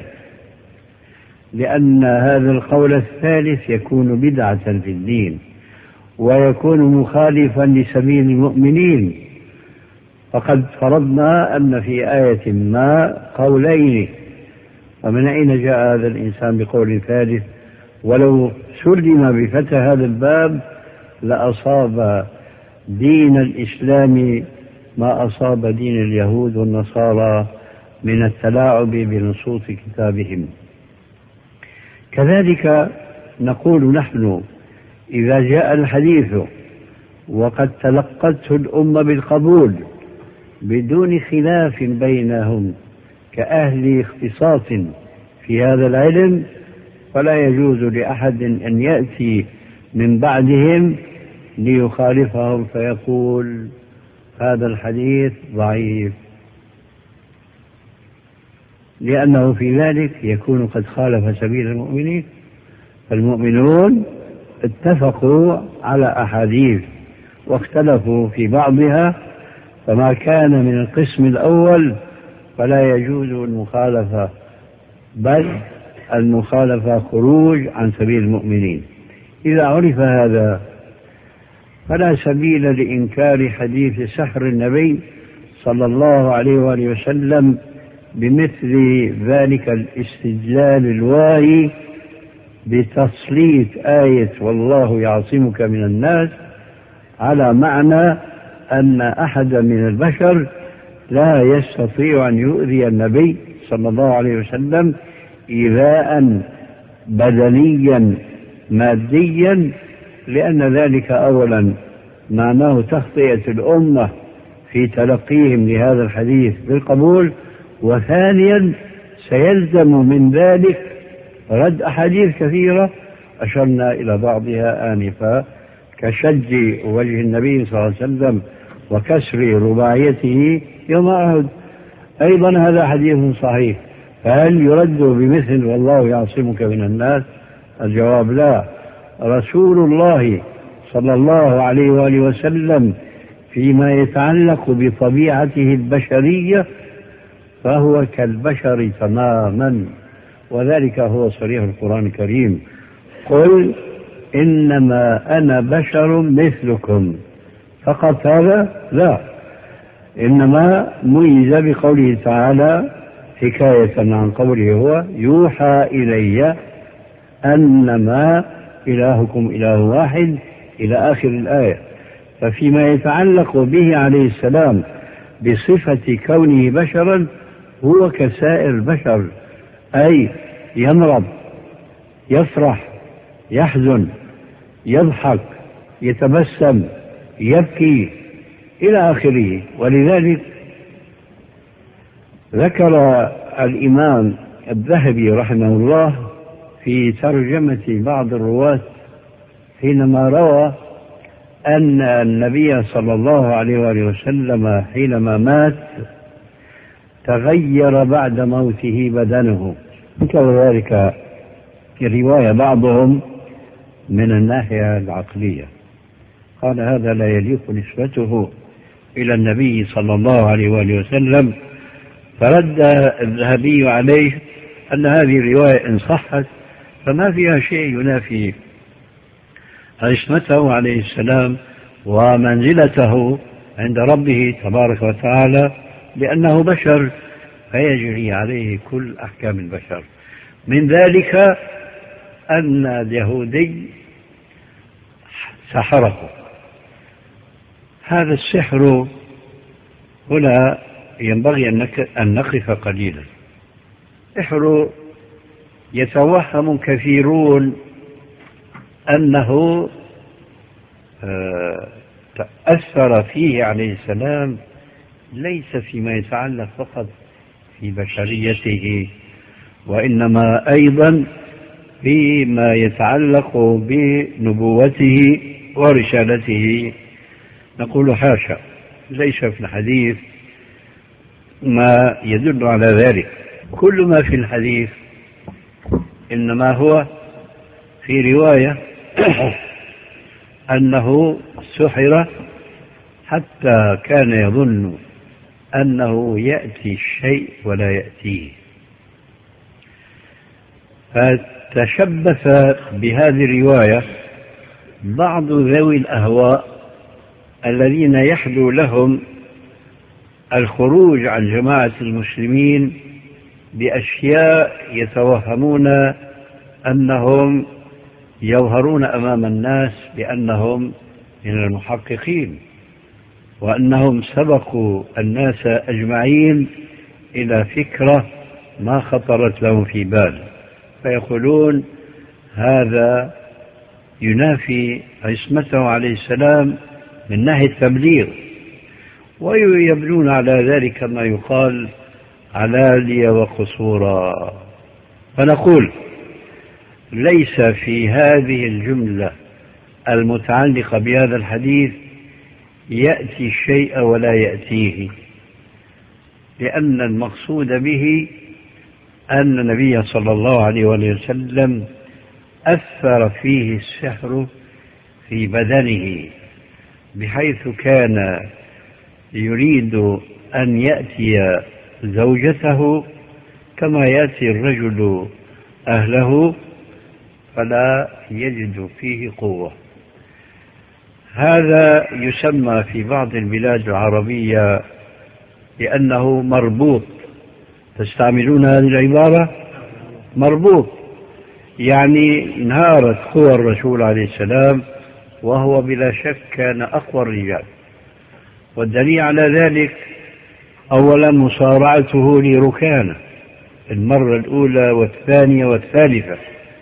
لأن هذا القول الثالث يكون بدعة في الدين ويكون مخالفا لسبيل المؤمنين. فقد فرضنا أن في آية ما قولين، ومن أين جاء هذا الإنسان بقول ثالث؟ ولو سلم بفتح هذا الباب لأصاب دين الإسلام ما أصاب دين اليهود والنصارى من التلاعب بنصوص كتابهم. كذلك نقول نحن: إذا جاء الحديث وقد تلقته الأمة بالقبول بدون خلاف بينهم كأهل اختصاص في هذا العلم، فلا يجوز لأحد أن يأتي من بعدهم ليخالفهم فيقول هذا الحديث ضعيف، لأنه في ذلك يكون قد خالف سبيل المؤمنين. فالمؤمنون اتفقوا على أحاديث واختلفوا في بعضها، فما كان من القسم الأول فلا يجوز المخالفة، بل المخالفة خروج عن سبيل المؤمنين. إذا عرف هذا فلا سبيل لإنكار حديث سحر النبي صلى الله عليه وآله وسلم بمثل ذلك الاستدلال الواهي بتسليط آية والله يعصمك من الناس على معنى أن أحد من البشر لا يستطيع أن يؤذي النبي صلى الله عليه وسلم إيذاء بدنيا ماديا، لأن ذلك أولا معناه تخطئة الأمة في تلقيهم لهذا الحديث بالقبول، وثانيا سيلزم من ذلك رد أحاديث كثيرة أشرنا إلى بعضها آنفا كشج وجه النبي صلى الله عليه وسلم وكسر رباعيته يوم أحد. أيضا هذا حديث صحيح، فهل يرد بمثل والله يعصمك من الناس؟ الجواب لا. رسول الله صلى الله عليه وآله وسلم فيما يتعلق بطبيعته البشرية فهو كالبشر تماما، وذلك هو صريح القرآن الكريم: قل إنما أنا بشر مثلكم. فقط هذا؟ لا، إنما ميز بقوله تعالى حكاية عن قوله هو: يوحى إلي أنما إلهكم إله واحد إلى آخر الآية. ففيما يتعلق به عليه السلام بصفة كونه بشرا هو كسائر البشر، أي يمرض، يفرح، يحزن، يضحك، يتبسم، يبكي إلى آخره. ولذلك ذكر الإمام الذهبي رحمه الله في ترجمة بعض الرواة حينما روى أن النبي صلى الله عليه وآله وسلم حينما مات تغير بعد موته بدنه، ذكر ذلك في رواية بعضهم من الناحية العقلية، قال هذا لا يليق نسبته إلى النبي صلى الله عليه وآله وسلم، فرد الذهبي عليه أن هذه الرواية إن صحت فما فيها شيء ينافي عصمته عليه السلام ومنزلته عند ربه تبارك وتعالى، لأنه بشر فيجري عليه كل أحكام البشر. من ذلك أن اليهودي سحره. هذا السحر هنا ينبغي أن نقف قليلا. السحر يتوهم كثيرون أنه تأثر فيه عليه السلام ليس فيما يتعلق فقط في بشريته، وإنما أيضا فيما يتعلق بنبوته ورسالته. نقول حاشا، ليس في الحديث ما يدل على ذلك، كل ما في الحديث إنما هو في رواية أنه سحر حتى كان يظن أنه يأتي الشيء ولا يأتيه، فتشبث بهذه الرواية بعض ذوي الأهواء الذين يحدو لهم الخروج عن جماعة المسلمين بأشياء يتوهمون أنهم يظهرون أمام الناس بأنهم من المحققين، وأنهم سبقوا الناس أجمعين إلى فكرة ما خطرت لهم في بال، فيقولون هذا ينافي عصمته عليه السلام من ناحية التبليغ، ويبنون على ذلك ما يقال علالي وقصورا. فنقول ليس في هذه الجملة المتعلقة بهذا الحديث يأتي الشيء ولا يأتيه، لأن المقصود به أن النبي صلى الله عليه وسلم أثر فيه السحر في بدنه، بحيث كان يريد أن يأتي زوجته كما يأتي الرجل أهله فلا يجد فيه قوة. هذا يسمى في بعض البلاد العربية لأنه مربوط. تستعملون هذه العبارة؟ مربوط، يعني انهارت قوى الرسول عليه السلام وهو بلا شك كان أقوى الرجال، والدليل على ذلك أولا مصارعته لركانة المرة الأولى والثانية والثالثة،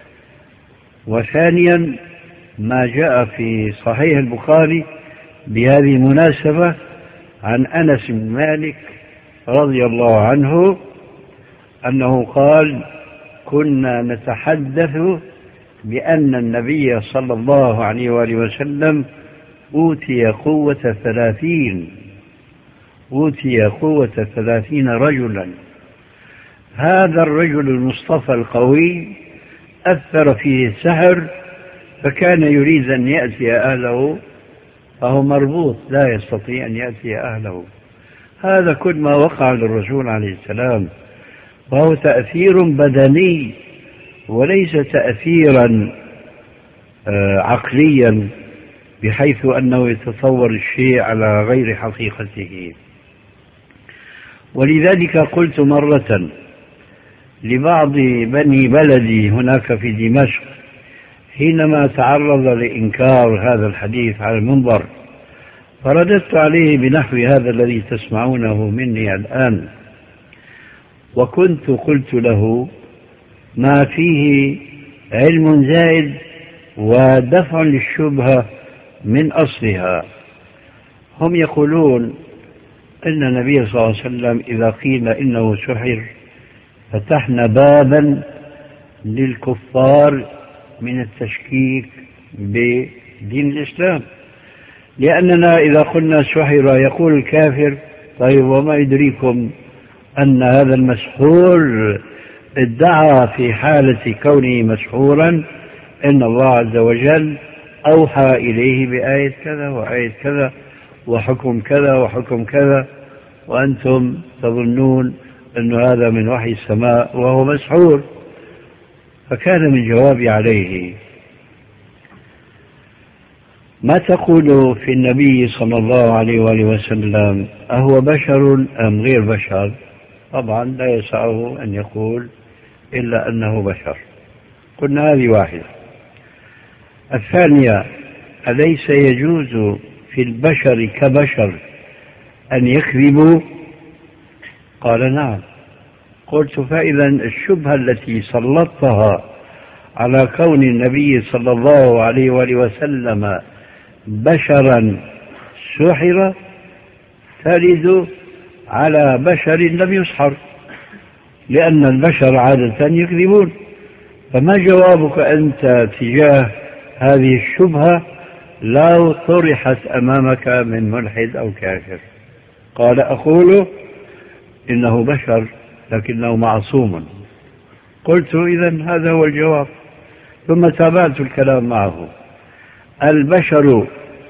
وثانيا ما جاء في صحيح البخاري بهذه المناسبة عن أنس بن مالك رضي الله عنه أنه قال كنا نتحدث بأن النبي صلى الله عليه وآله وسلم أوتي قوة 30 رجلا. هذا الرجل المصطفى القوي أثر فيه السحر فكان يريد أن يأتي أهله فهو مربوط لا يستطيع أن يأتي أهله. هذا كل ما وقع للرسول عليه السلام، وهو تأثير بدني وليس تأثيرا عقليا بحيث أنه يتصور الشيء على غير حقيقته. ولذلك قلت مرة لبعض بني بلدي هناك في دمشق حينما تعرض لإنكار هذا الحديث على المنبر، فرددت عليه بنحو هذا الذي تسمعونه مني الآن، وكنت قلت له ما فيه علم زائد ودفع للشبهة من أصلها. هم يقولون إن النبي صلى الله عليه وسلم إذا قيل إنه سحر فتحنا بابا للكفار من التشكيك بدين الإسلام، لأننا إذا قلنا سحر يقول الكافر طيب وما يدريكم أن هذا المسحور ادعى في حالة كونه مسحورا إن الله عز وجل أوحى إليه بآية كذا وآية كذا وحكم كذا وحكم كذا، وأنتم تظنون أن هذا من وحي السماء وهو مسحور. فكان من جوابي عليه: ما تقول في النبي صلى الله عليه وآله وسلم أهو بشر أم غير بشر؟ طبعا لا يسعه أن يقول إلا أنه بشر. قلنا هذه واحدة. الثانية: أليس يجوز في البشر كبشر أن يكذبوا؟ قال: نعم. قلت: فإذا الشبهة التي سلطتها على كون النبي صلى الله عليه وآله وسلم بشرا سحر ترد على بشر لم يسحر، لأن البشر عادة يكذبون. فما جوابك أنت تجاه هذه الشبهة لو طرحت أمامك من ملحد أو كافر؟ قال: أقول إنه بشر لكنه معصوم. قلت: إذن هذا هو الجواب. ثم تابعت الكلام معه: البشر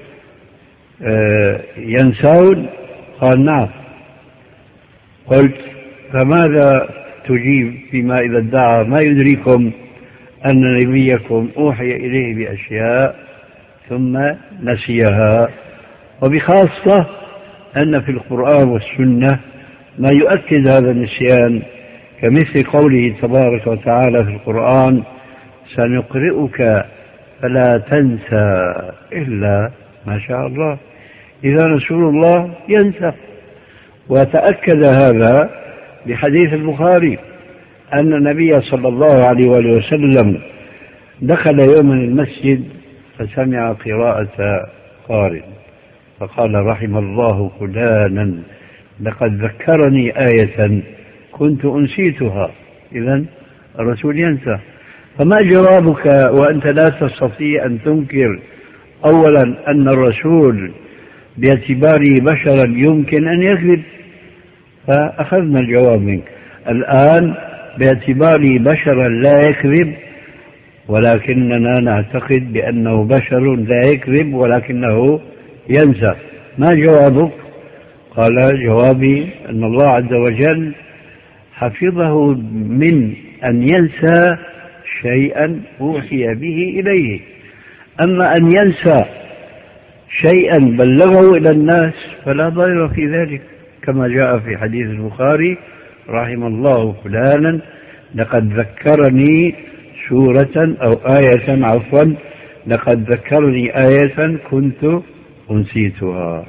ينسون؟ قال: نعم. قلت: فماذا تجيب فيما إذا ادعى ما يدريكم أن نبيكم أوحي إليه بأشياء ثم نسيها، وبخاصة أن في القرآن والسنة ما يؤكد هذا النسيان، كمثل قوله تبارك وتعالى في القرآن: سنقرئك فلا تنسى إلا ما شاء الله. إذا رسول الله ينسى. وتأكد هذا بحديث البخاري أن النبي صلى الله عليه وآله وسلم دخل يوما المسجد فسمع قراءة قارئ فقال: رحم الله فلانا لقد ذكرني آية كنت أنسيتها. إذن الرسول ينسى. فما جوابك وأنت لا تستطيع أن تنكر أولا أن الرسول باعتباره بشرا يمكن أن يكذب؟ فأخذنا الجواب منك. الآن باعتباره بشرا لا يكذب، ولكننا نعتقد بأنه بشر لا يكذب ولكنه ينسى. ما جوابك؟ قال: جوابي أن الله عز وجل حفظه من أن ينسى شيئا أوحي به إليه. أما أن ينسى شيئا بلغه إلى الناس فلا ضير في ذلك، كما جاء في حديث البخاري: رحم الله فلانا لقد ذكرني سورة أو آية، عفوا، لقد ذكرني آية كنت أنسيتها.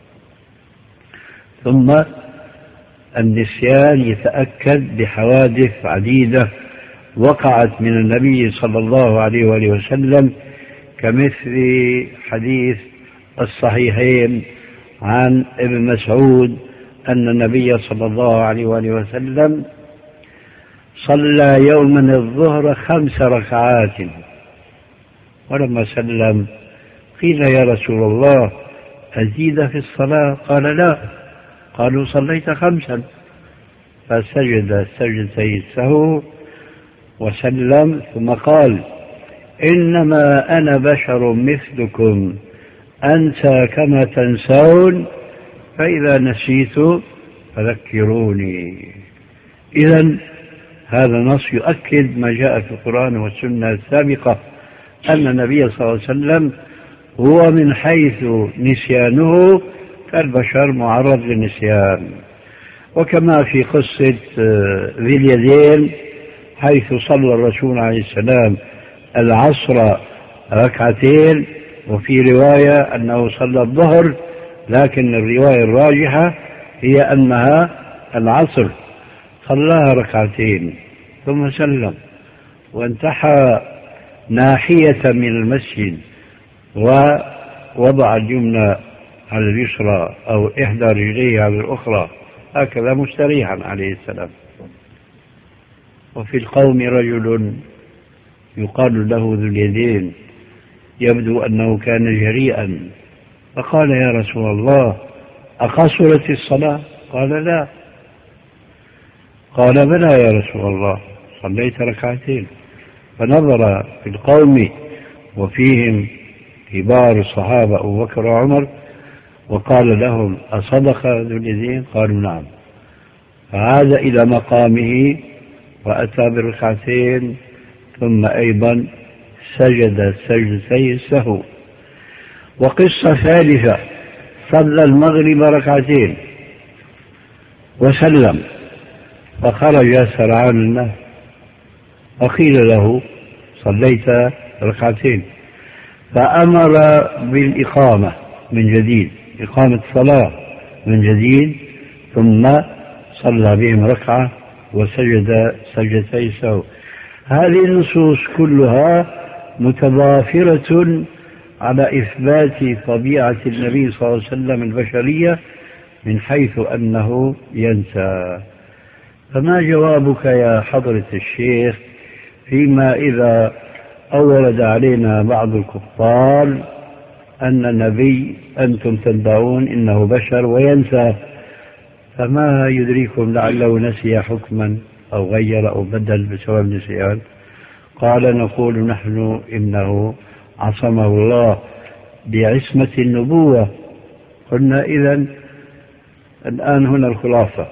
ثم النسيان يتأكد بحوادث عديدة وقعت من النبي صلى الله عليه وآله وسلم، كمثل حديث الصحيحين عن ابن مسعود أن النبي صلى الله عليه وآله وسلم صلى يوما الظهر 5 ركعات، ولما سلم قيل: يا رسول الله أزيد في الصلاة؟ قال: لا. قالوا: صليت 5. فسجد سجدتي السهو وسلم، ثم قال: إنما أنا بشر مثلكم أنسى كما تنسون، فإذا نسيت فذكروني. إذن هذا النص يؤكد ما جاء في القرآن والسنة السابقة، أن النبي صلى الله عليه وسلم هو من حيث نسيانه كالبشر معرض للنسيان. وكما في قصة ذي اليدين حيث صلى الرسول عليه السلام العصر 2 ركعة، وفي رواية أنه صلى الظهر، لكن الرواية الراجحة هي أنها العصر، صلاها 2 ثم سلم وانتحى ناحية من المسجد ووضع اليمنى على اليسرى أو إحدى رجليه على الأخرى هكذا مستريحا عليه السلام. وفي القوم رجل يقال له ذو اليدين، يبدو أنه كان جريئا، فقال يا رسول الله أقصرت الصلاة؟ قال لا. قال بلى يا رسول الله، صليت ركعتين. فنظر في القوم وفيهم كبار الصحابة أبو بكر وعمر وقال لهم أصدق ذو اليدين؟ قالوا نعم. فعاد إلى مقامه وأتى بركعتين، ثم أيضا سجد سجدتي السهو. وقصة ثالثة، صلى المغرب ركعتين وسلم، فخرج سرعان الناس، فقيل له صليت ركعتين، فأمر بالإقامة من جديد، إقامة الصلاة من جديد، ثم صلى بهم ركعة وسجد سجدتي السهو. هذه النصوص كلها متضافرة على إثبات طبيعة النبي صلى الله عليه وسلم البشرية من حيث أنه ينسى. فما جوابك يا حضرة الشيخ فيما إذا أورد علينا بعض الكفار أن النبي أنتم تدعون إنه بشر وينسى، فما يدريكم لعله نسي حكما أو غير أو بدل بسبب نسيان؟ قال نقول نحن إنه عصمه الله بعصمة النبوة. قلنا إذن الآن هنا الخلاصة: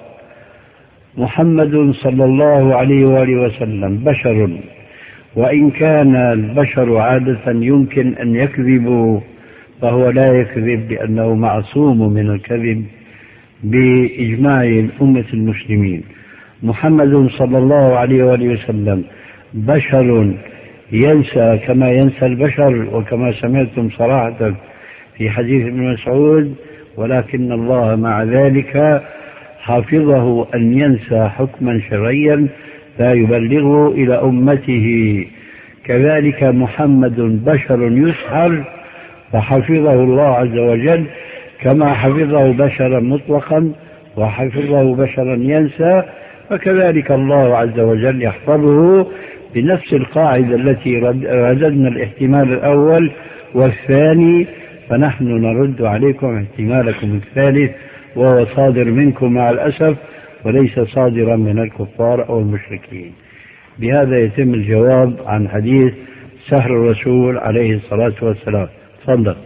محمد صلى الله عليه وآله وسلم بشر، وإن كان البشر عادة يمكن أن يكذبوا فهو لا يكذب لأنه معصوم من الكذب بإجماع أمة المسلمين. محمد صلى الله عليه وآله وسلم بشر ينسى كما ينسى البشر، وكما سمعتم صراحة في حديث ابن مسعود: ولكن الله مع ذلك حافظه أن ينسى حكما شرعيا لا يبلغه إلى أمته. كذلك محمد بشر يسحر فحفظه الله عز وجل كما حفظه بشرا مطلقا وحفظه بشرا ينسى، فكذلك الله عز وجل يحفظه بنفس القاعدة التي رددنا الاحتمال الأول والثاني، فنحن نرد عليكم احتمالكم الثالث وهو صادر منكم مع الأسف وليس صادرا من الكفار أو المشركين. بهذا يتم الجواب عن حديث سهر الرسول عليه الصلاة والسلام. تفضل.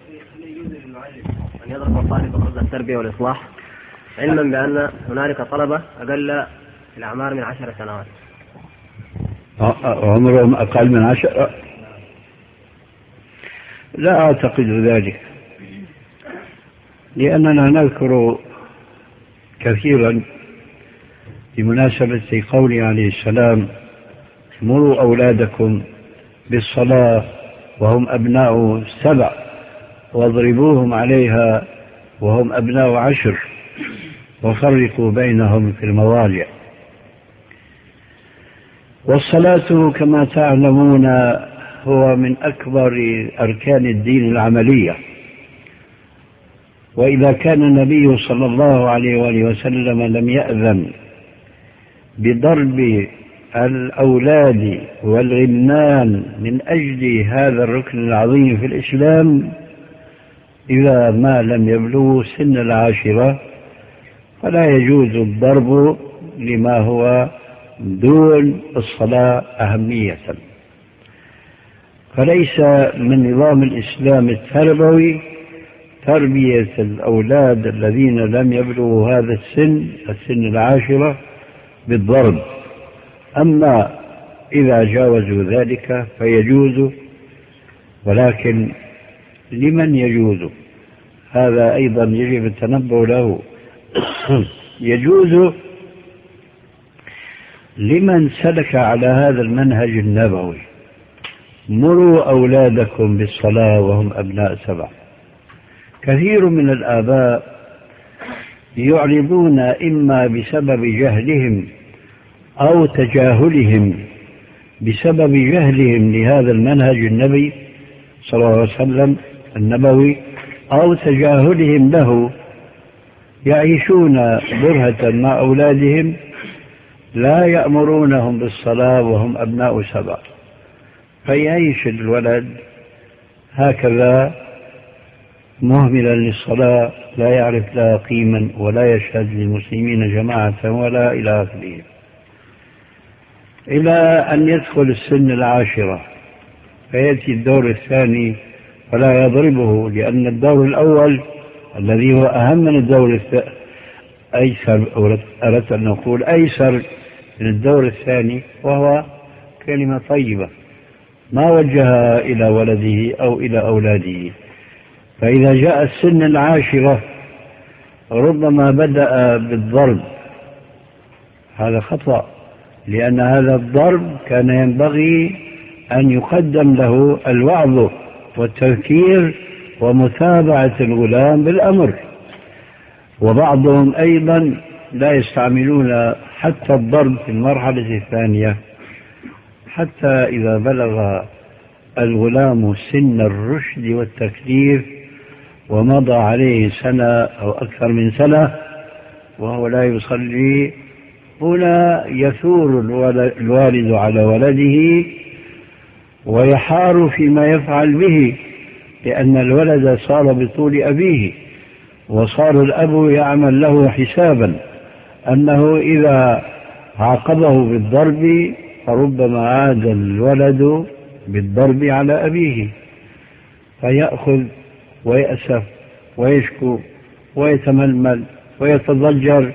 أن يضرب الطالب قبل التربية والإصلاح، علما بأن هنالك طلبة أقل في الأعمار من 10 سنوات. عمرهم أقل من 10؟ لا أعتقد ذلك، لأننا نذكر كثيرا بمناسبة قوله عليه السلام: مروا أولادكم بالصلاة وهم أبناء 7 واضربوهم عليها وهم أبناء 10 وفرقوا بينهم في المضاجع. والصلاة كما تعلمون هو من أكبر أركان الدين العملية، وإذا كان النبي صلى الله عليه وآله وسلم لم يأذن بضرب الأولاد والغلمان من أجل هذا الركن العظيم في الإسلام إذا ما لم يبلغوا سن 10، فلا يجوز الضرب لما هو دون الصلاة أهمية. فليس من نظام الإسلام التربوي تربية الأولاد الذين لم يبلغوا هذا السن 10 بالضرب. أما إذا جاوزوا ذلك فيجوز، ولكن لمن يجوز؟ هذا أيضا يجب التنبه له. يجوز لمن سلك على هذا المنهج النبوي: مروا أولادكم بالصلاة وهم أبناء 7. كثير من الآباء يعرضون إما بسبب جهلهم أو تجاهلهم، بسبب جهلهم لهذا المنهج النبي صلى الله عليه وسلم النبوي أو تجاهلهم له، يعيشون برهة مع أولادهم لا يأمرونهم بالصلاة وهم أبناء 7، فيعيش الولد هكذا مهملا للصلاة، لا يعرف لها قيما ولا يشهد للمسلمين جماعة ولا إلى آخره، إلى أن يدخل السن 10 فيأتي الدور الثاني فلا يضربه، لأن الدور الأول الذي هو أهم من الدور أيسر، أردت أن نقول أيسر من الدور الثاني، وهو كلمة طيبة ما وجهها إلى ولده أو إلى أولاده. فإذا جاء السن 10 ربما بدأ بالضرب، هذا خطأ، لأن هذا الضرب كان ينبغي أن يقدم له الوعظ والتذكير ومتابعة الغلام بالأمر. وبعضهم أيضا لا يستعملون حتى الضرب في المرحلة الثانية، حتى إذا بلغ الغلام سن الرشد والتكليف ومضى عليه سنة أو أكثر من سنة وهو لا يصلي، هنا يثور الوالد على ولده ويحار فيما يفعل به، لأن الولد صار بطول أبيه، وصار الأب يعمل له حسابا أنه إذا عاقبه بالضرب فربما عاد الولد بالضرب على أبيه، فيأخذ ويأسف ويشكو ويتململ ويتضجر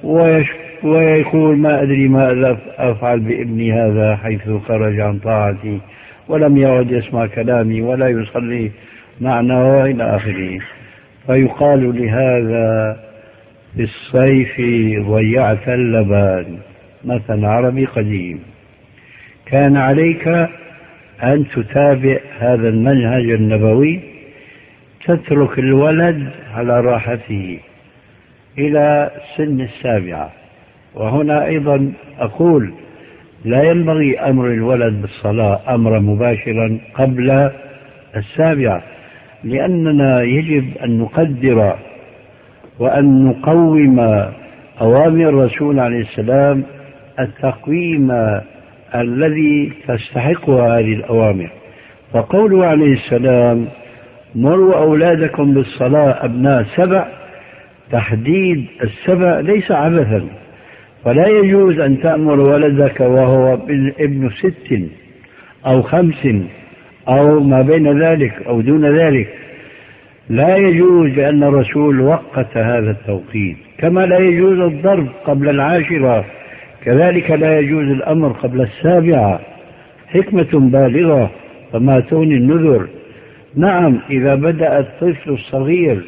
ويقول ما أدري ماذا أفعل بابني هذا حيث خرج عن طاعتي ولم يعد يسمع كلامي ولا يصلي معنا وإلى آخره. فيقال لهذا في الصيف ضيعت اللبان، مثل عربي قديم. كان عليك أن تتابع هذا المنهج النبوي، تترك الولد على راحته إلى سن 7. وهنا أيضا أقول لا ينبغي أمر الولد بالصلاة أمرا مباشرا قبل 7، لأننا يجب أن نقدر وأن نقوم أوامر الرسول عليه السلام التقويم الذي تستحقها هذه الأوامر. فقوله عليه السلام مروا أولادكم بالصلاة أبناء 7، تحديد 7 ليس عبثا، فلا يجوز أن تأمر ولدك وهو ابن 6 أو 5 أو ما بين ذلك أو دون ذلك، لا يجوز، لأن الرسول وقت هذا التوقيت. كما لا يجوز الضرب قبل 10، كذلك لا يجوز الأمر قبل 7، حكمة بالغة فما تغني النذر. نعم، إذا بدأ الطفل الصغير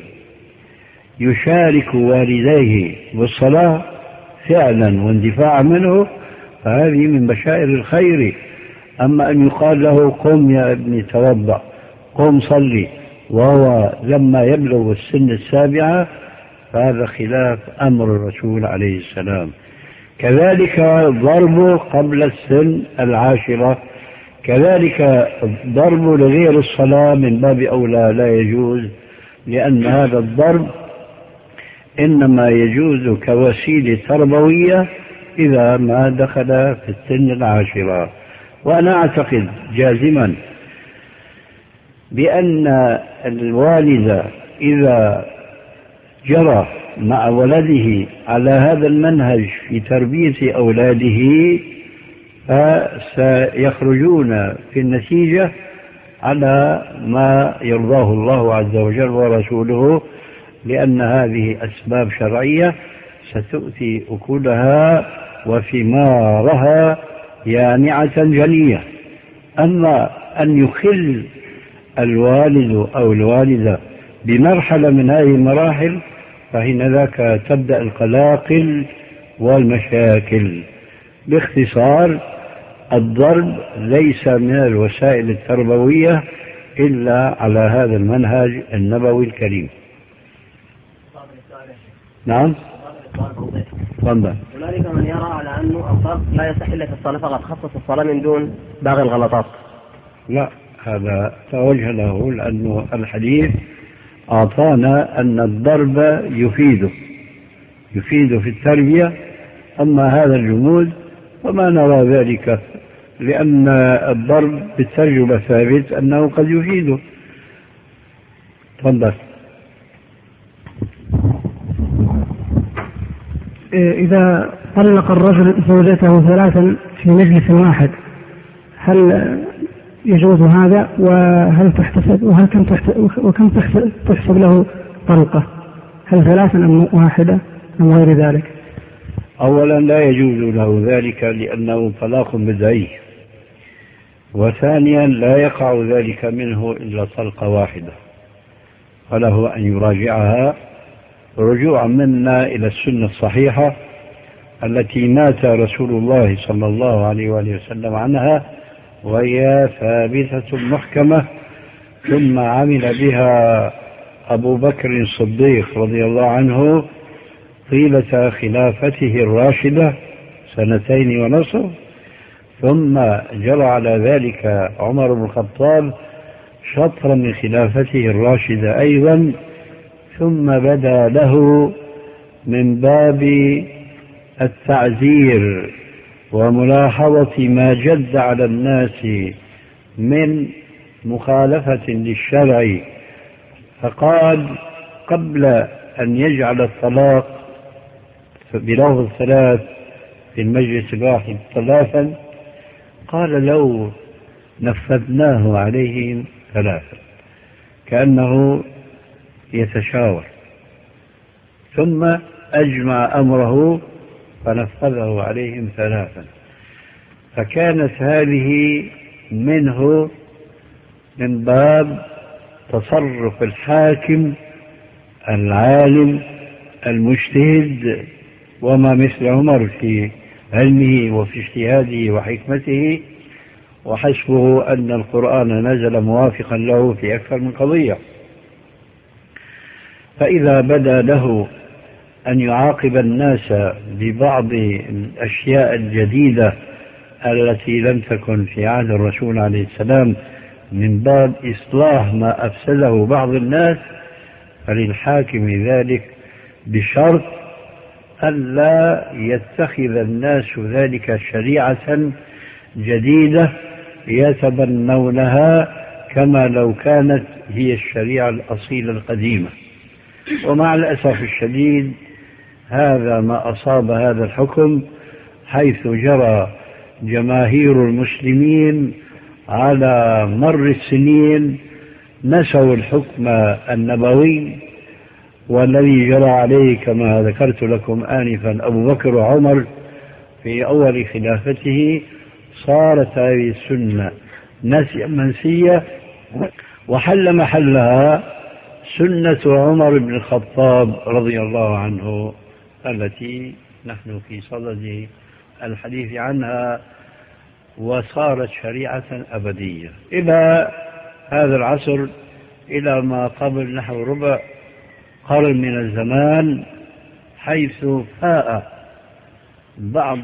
يشارك والديه بالصلاة فعلا واندفاعا منه فهذه من بشائر الخير. أما أن يقال له قم يا ابني توضأ، قم صلي، وهو لما يبلغ السن 7 فهذا خلاف أمر الرسول عليه السلام. كذلك ضربه قبل السن 10، كذلك ضرب لغير الصلاة من باب أولى لا يجوز، لأن هذا الضرب إنما يجوز كوسيلة تربوية إذا ما دخل في السن 10. وأنا أعتقد جازما بأن الوالد إذا جرى مع ولده على هذا المنهج في تربية أولاده فسيخرجون في النتيجة على ما يرضاه الله عز وجل ورسوله، لأن هذه أسباب شرعية ستؤتي أكلها وثمارها يانعة جنية. أما أن يخل الوالد أو الوالدة بمرحلة من هذه المراحل فحين ذاك تبدأ القلاقل والمشاكل. باختصار، الضرب ليس من الوسائل التربوية إلا على هذا المنهج النبوي الكريم. نعم. تفضل. هنالك من يرى على أنه الضرب لا يصح إلا في الصلاة فقط، خصص الصلاة من دون باقي الغلطات. لا، هذا توجه له، لأنه الحديث أعطانا أن الضرب يفيد في التربية. أما هذا الجمود فما نرى ذلك لأن الضرب بالترجمة ثابت أنه قد يفيده. تفضل. إذا طلق الرجل زوجته 3 في مجلس واحد هل يجوز هذا؟ وهل تحتسب وكم تحسب له طلقة؟ هل 3 أم 1 أم غير ذلك؟ أولا لا يجوز له ذلك لأنه طلاق بدعي، وثانيا لا يقع ذلك منه إلا طلقة واحدة، فله أن يراجعها رجوعا منا إلى السنة الصحيحة التي مات رسول الله صلى الله عليه وآله وسلم عنها، وهي ثابتة محكمة، ثم عمل بها أبو بكر الصديق رضي الله عنه طيلة خلافته الراشدة 2.5 سنين، ثم جرى على ذلك عمر بن الخطاب شطرا من خلافته الراشدة أيضا، ثم بدا له من باب التعزير وملاحظة ما جد على الناس من مخالفة للشرع، فقال قبل أن يجعل الطلاق بلفظ 3 في المجلس الواحد 3، قال لو نفذناه عليهم 3، كأنه يتشاور، ثم أجمع أمره فنفذه عليهم 3، فكانت هذه منه من باب تصرف الحاكم العالم المجتهد، وما مثل عمر في علمه وفي اجتهاده وحكمته، وحسبه أن القرآن نزل موافقا له في أكثر من قضية. فإذا بدا له أن يعاقب الناس ببعض الأشياء الجديدة التي لم تكن في عهد الرسول عليه السلام من باب إصلاح ما أفسده بعض الناس، فللحاكم ذلك بشرط ألا يتخذ الناس ذلك شريعة جديدة يتبنونها كما لو كانت هي الشريعة الأصيلة القديمة. ومع الأسف الشديد هذا ما أصاب هذا الحكم، حيث جرى جماهير المسلمين على مر السنين نسوا الحكم النبوي، والذي جرى عليه كما ذكرت لكم آنفا أبو بكر وعمر في أول خلافته، صارت هذه السنة منسية، وحل محلها سنة عمر بن الخطاب رضي الله عنه التي نحن في صدد الحديث عنها، وصارت شريعة أبدية إلى هذا العصر، إلى ما قبل نحو ربع قرن من الزمان، حيث فاء بعض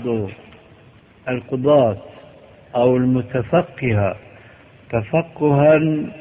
القضاة أو المتفقهة تفقها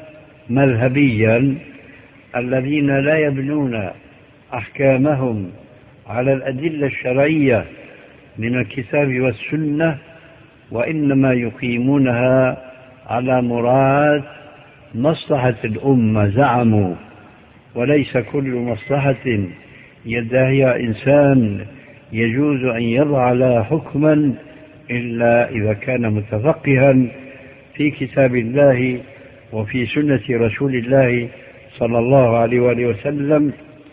مذهبيا الذين لا يبنون أحكامهم على الأدلة الشرعية من الكتاب والسنة، وإنما يقيمونها على مراعاة مصلحة الأمة زعموا، وليس كل مصلحة يدعيها إنسان يجوز أن يضع لها حكما إلا إذا كان متفقها في كتاب الله وفي سنة رسول الله صلى الله عليه وآله وسلم.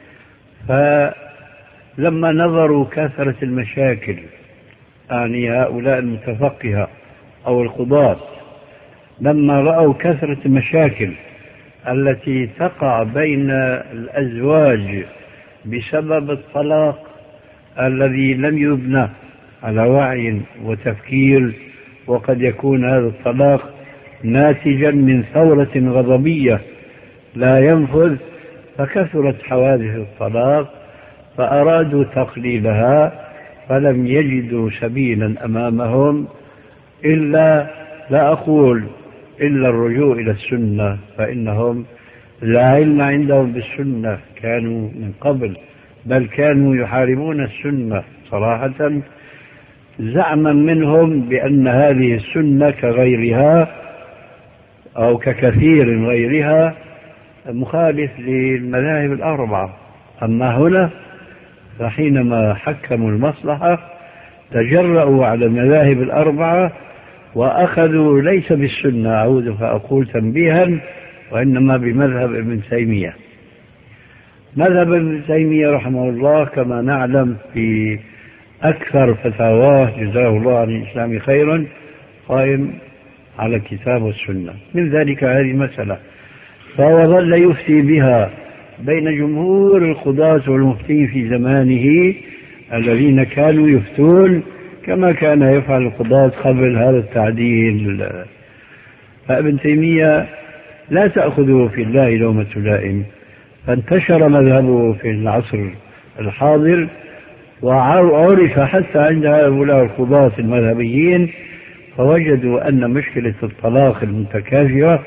فلما نظروا كثرة المشاكل يعني هؤلاء المتفقهة أو القضاة، لما رأوا كثرة المشاكل التي تقع بين الأزواج بسبب الطلاق الذي لم يبنى على وعي وتفكير، وقد يكون هذا الطلاق ناتجا من ثورة غضبية لا ينفذ، فكثرت حوادث الطلاق فأرادوا تقليلها، فلم يجدوا سبيلا أمامهم إلا، لا أقول إلا الرجوع إلى السنة، فإنهم لا علم عندهم بالسنة، كانوا من قبل بل كانوا يحاربون السنة صراحة، زعما منهم بأن هذه السنة كغيرها أو ككثير غيرها مخالف للمذاهب الأربعة. أما هنا فحينما حكموا المصلحة تجرؤوا على المذاهب الأربعة وأخذوا ليس بالسنة، أعود فأقول تنبيها، وإنما بمذهب ابن تيمية. مذهب ابن تيمية رحمه الله كما نعلم في أكثر فتاواه جزاه الله عن الإسلام خيرا قائم على الكتاب والسنة. من ذلك هذه المسألة، فهو ظل يفتي بها بين جمهور القضاة والمفتين في زمانه الذين كانوا يفتون كما كان يفعل القضاة قبل هذا التعديل. فابن تيمية لا تأخذه في الله لومة لائم، فانتشر مذهبه في العصر الحاضر وعرف حتى عند هؤلاء القضاة المذهبيين، فوجدوا أن مشكلة الطلاق المتكاثرة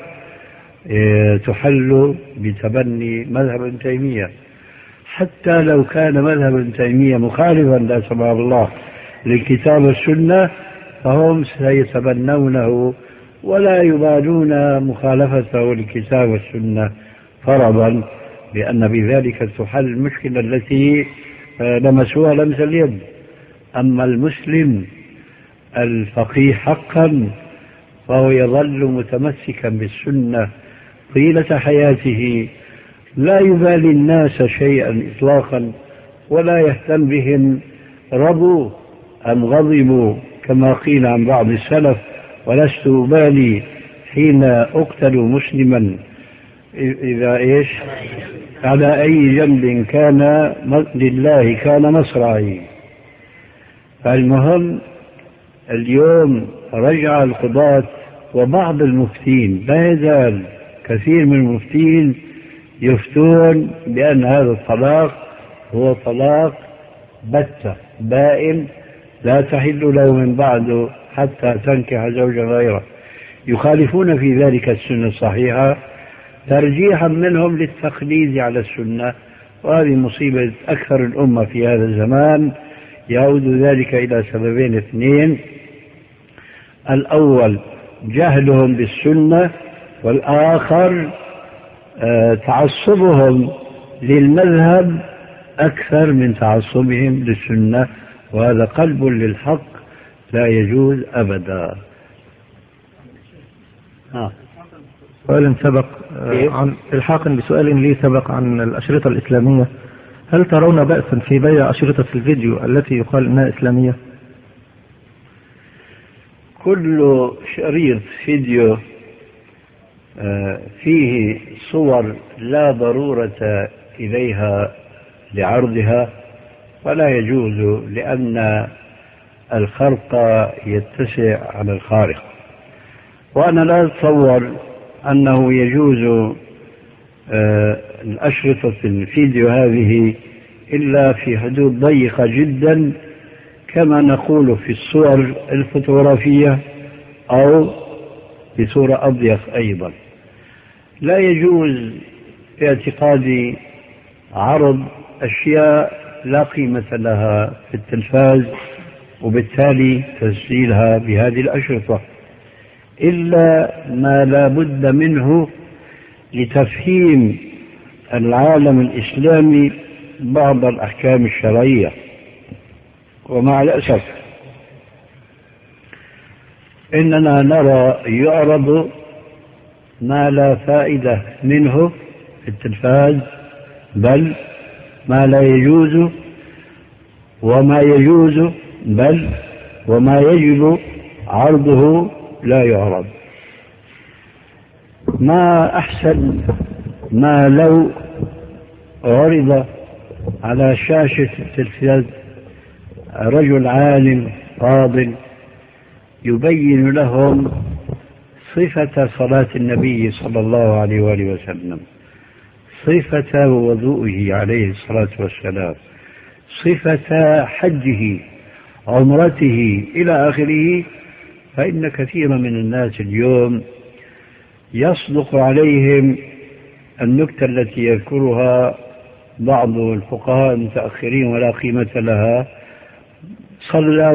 تحل بتبني مذهب ابن تيمية، حتى لو كان مذهب ابن تيمية مخالفا لا سمح الله للكتاب والسنة فهم سيتبنونه ولا يبالون مخالفته للكتاب والسنة فرضا، لأن بذلك تحل المشكلة التي لمسوها لمس اليد. أما المسلم الفقيه حقا فهو يظل متمسكا بالسنة طيلة حياته، لا يبالي الناس شيئا إطلاقا ولا يهتم بهم رضوا أم غضبوا، كما قيل عن بعض السلف: ولست أبالي حين أقتل مسلما إذا إيش على أي جنب كان لله كان مصرعي. فالمهم اليوم رجع القضاة وبعض المفتين، لا يزال كثير من المفتين يفتون بأن هذا الطلاق هو طلاق بتة بائن لا تحل له من بعده حتى تنكح زوجا غيره، يخالفون في ذلك السنة الصحيحة ترجيحا منهم للتقليد على السنة، وهذه مصيبة أكثر الأمة في هذا الزمان. يعود ذلك إلى سببين اثنين: الأول جهلهم بالسنة، والآخر تعصبهم للمذهب أكثر من تعصبهم للسنة، وهذا قلب للحق لا يجوز أبدا. سؤال سبق عن الحاق بسؤال لي سبق عن الأشرطة الإسلامية، هل ترون بأسا في بيع أشرطة الفيديو التي يقال أنها إسلامية؟ كل شريط فيديو فيه صور لا ضرورة إليها لعرضها فلا يجوز، لأن الخلق يتسع على الخارق. وأنا لا أتصور أنه يجوز الأشرطة الفيديو هذه إلا في حدود ضيقة جدا، كما نقول في الصور الفوتوغرافية أو بصورة أضيق أيضا. لا يجوز في اعتقادي عرض أشياء لا قيمة لها في التلفاز وبالتالي تسجيلها بهذه الأشرطة، إلا ما لا بد منه لتفهيم العالم الإسلامي بعض الأحكام الشرعية. ومع الأسف إننا نرى يعرض ما لا فائدة منه في التلفاز، بل ما لا يجوز، وما يجوز بل وما يجب عرضه لا يعرض. ما أحسن ما لو عرض على شاشة التلفاز رجل عالم فاضل يبين لهم صفة صلاة النبي صلى الله عليه وآله وسلم، صفة وضوئه عليه الصلاة والسلام، صفة حجه، عمرته إلى آخره. فإن كثيرا من الناس اليوم يصدق عليهم النكتة التي يذكرها بعض الفقهاء المتأخرين ولا قيمة لها، صلى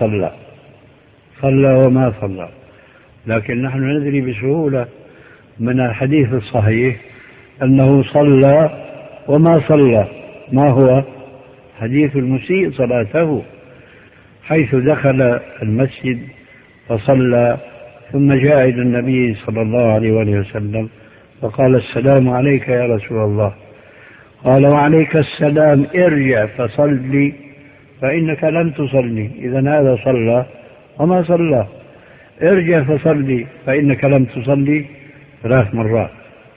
وما صلى، لكن نحن ندري بسهولة من الحديث الصحيح أنه صلى وما صلى. ما هو حديث المسيء صلاته، حيث دخل المسجد فصلى ثم جاء إلى النبي صلى الله عليه وسلم فقال: السلام عليك يا رسول الله. قال: وعليك السلام، ارجع فصلي فإنك لم تصلي. إذن هذا صلى وما صلى. ارجع فصلي فإنك لم تصلي 3 مرات.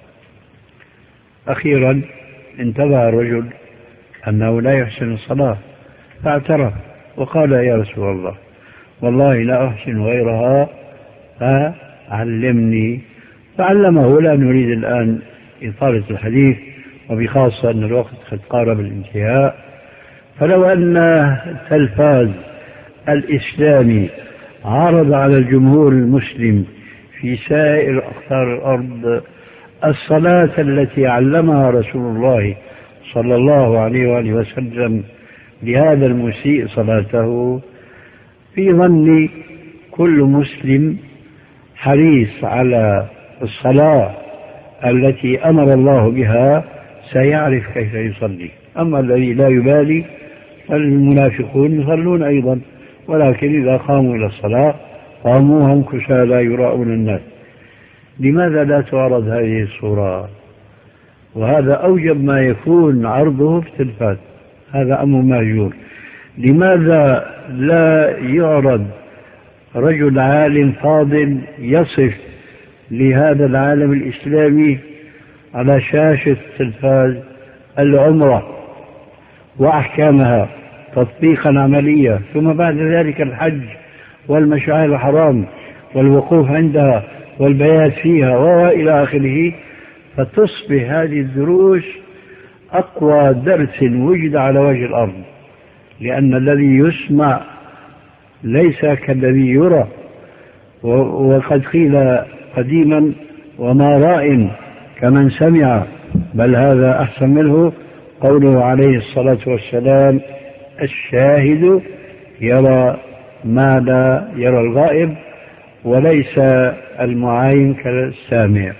أخيرا انتبه الرجل أنه لا يحسن الصلاة فاعترف وقال: يا رسول الله والله لا أحسن غيرها فعلمني. فعلمه. لا نريد الآن إطالة الحديث، وبخاصة أن الوقت قد قارب الانتهاء. فلو أن التلفاز الإسلامي عرض على الجمهور المسلم في سائر أقطار الأرض الصلاة التي علمها رسول الله صلى الله عليه وآله وسلم لهذا المسيء صلاته، في ظني كل مسلم حريص على الصلاة التي أمر الله بها سيعرف كيف يصلي. أما الذي لا يبالي فالمنافقون يصلون أيضا، ولكن إذا قاموا إلى الصلاة قاموا هم كسالى يراءون الناس. لماذا لا تعرض هذه الصورة؟ وهذا أوجب ما يكون عرضه في التلفاز، هذا أمر مهجور. لماذا لا يعرض رجل عالم فاضل يصف لهذا العالم الإسلامي على شاشة التلفاز العمرة وأحكامها تطبيقا عمليا، ثم بعد ذلك الحج والمشاعر الحرام والوقوف عندها والبيات فيها وإلى آخره، فتصبح هذه الدروس أقوى درس وجد على وجه الأرض، لأن الذي يسمع ليس كالذي يرى. وقد قيل قديما: وما راء كمن سمع، بل هذا أحسن منه. قوله عليه الصلاة والسلام: الشاهد يرى ما لا يرى الغائب، وليس المعاين كالسامع.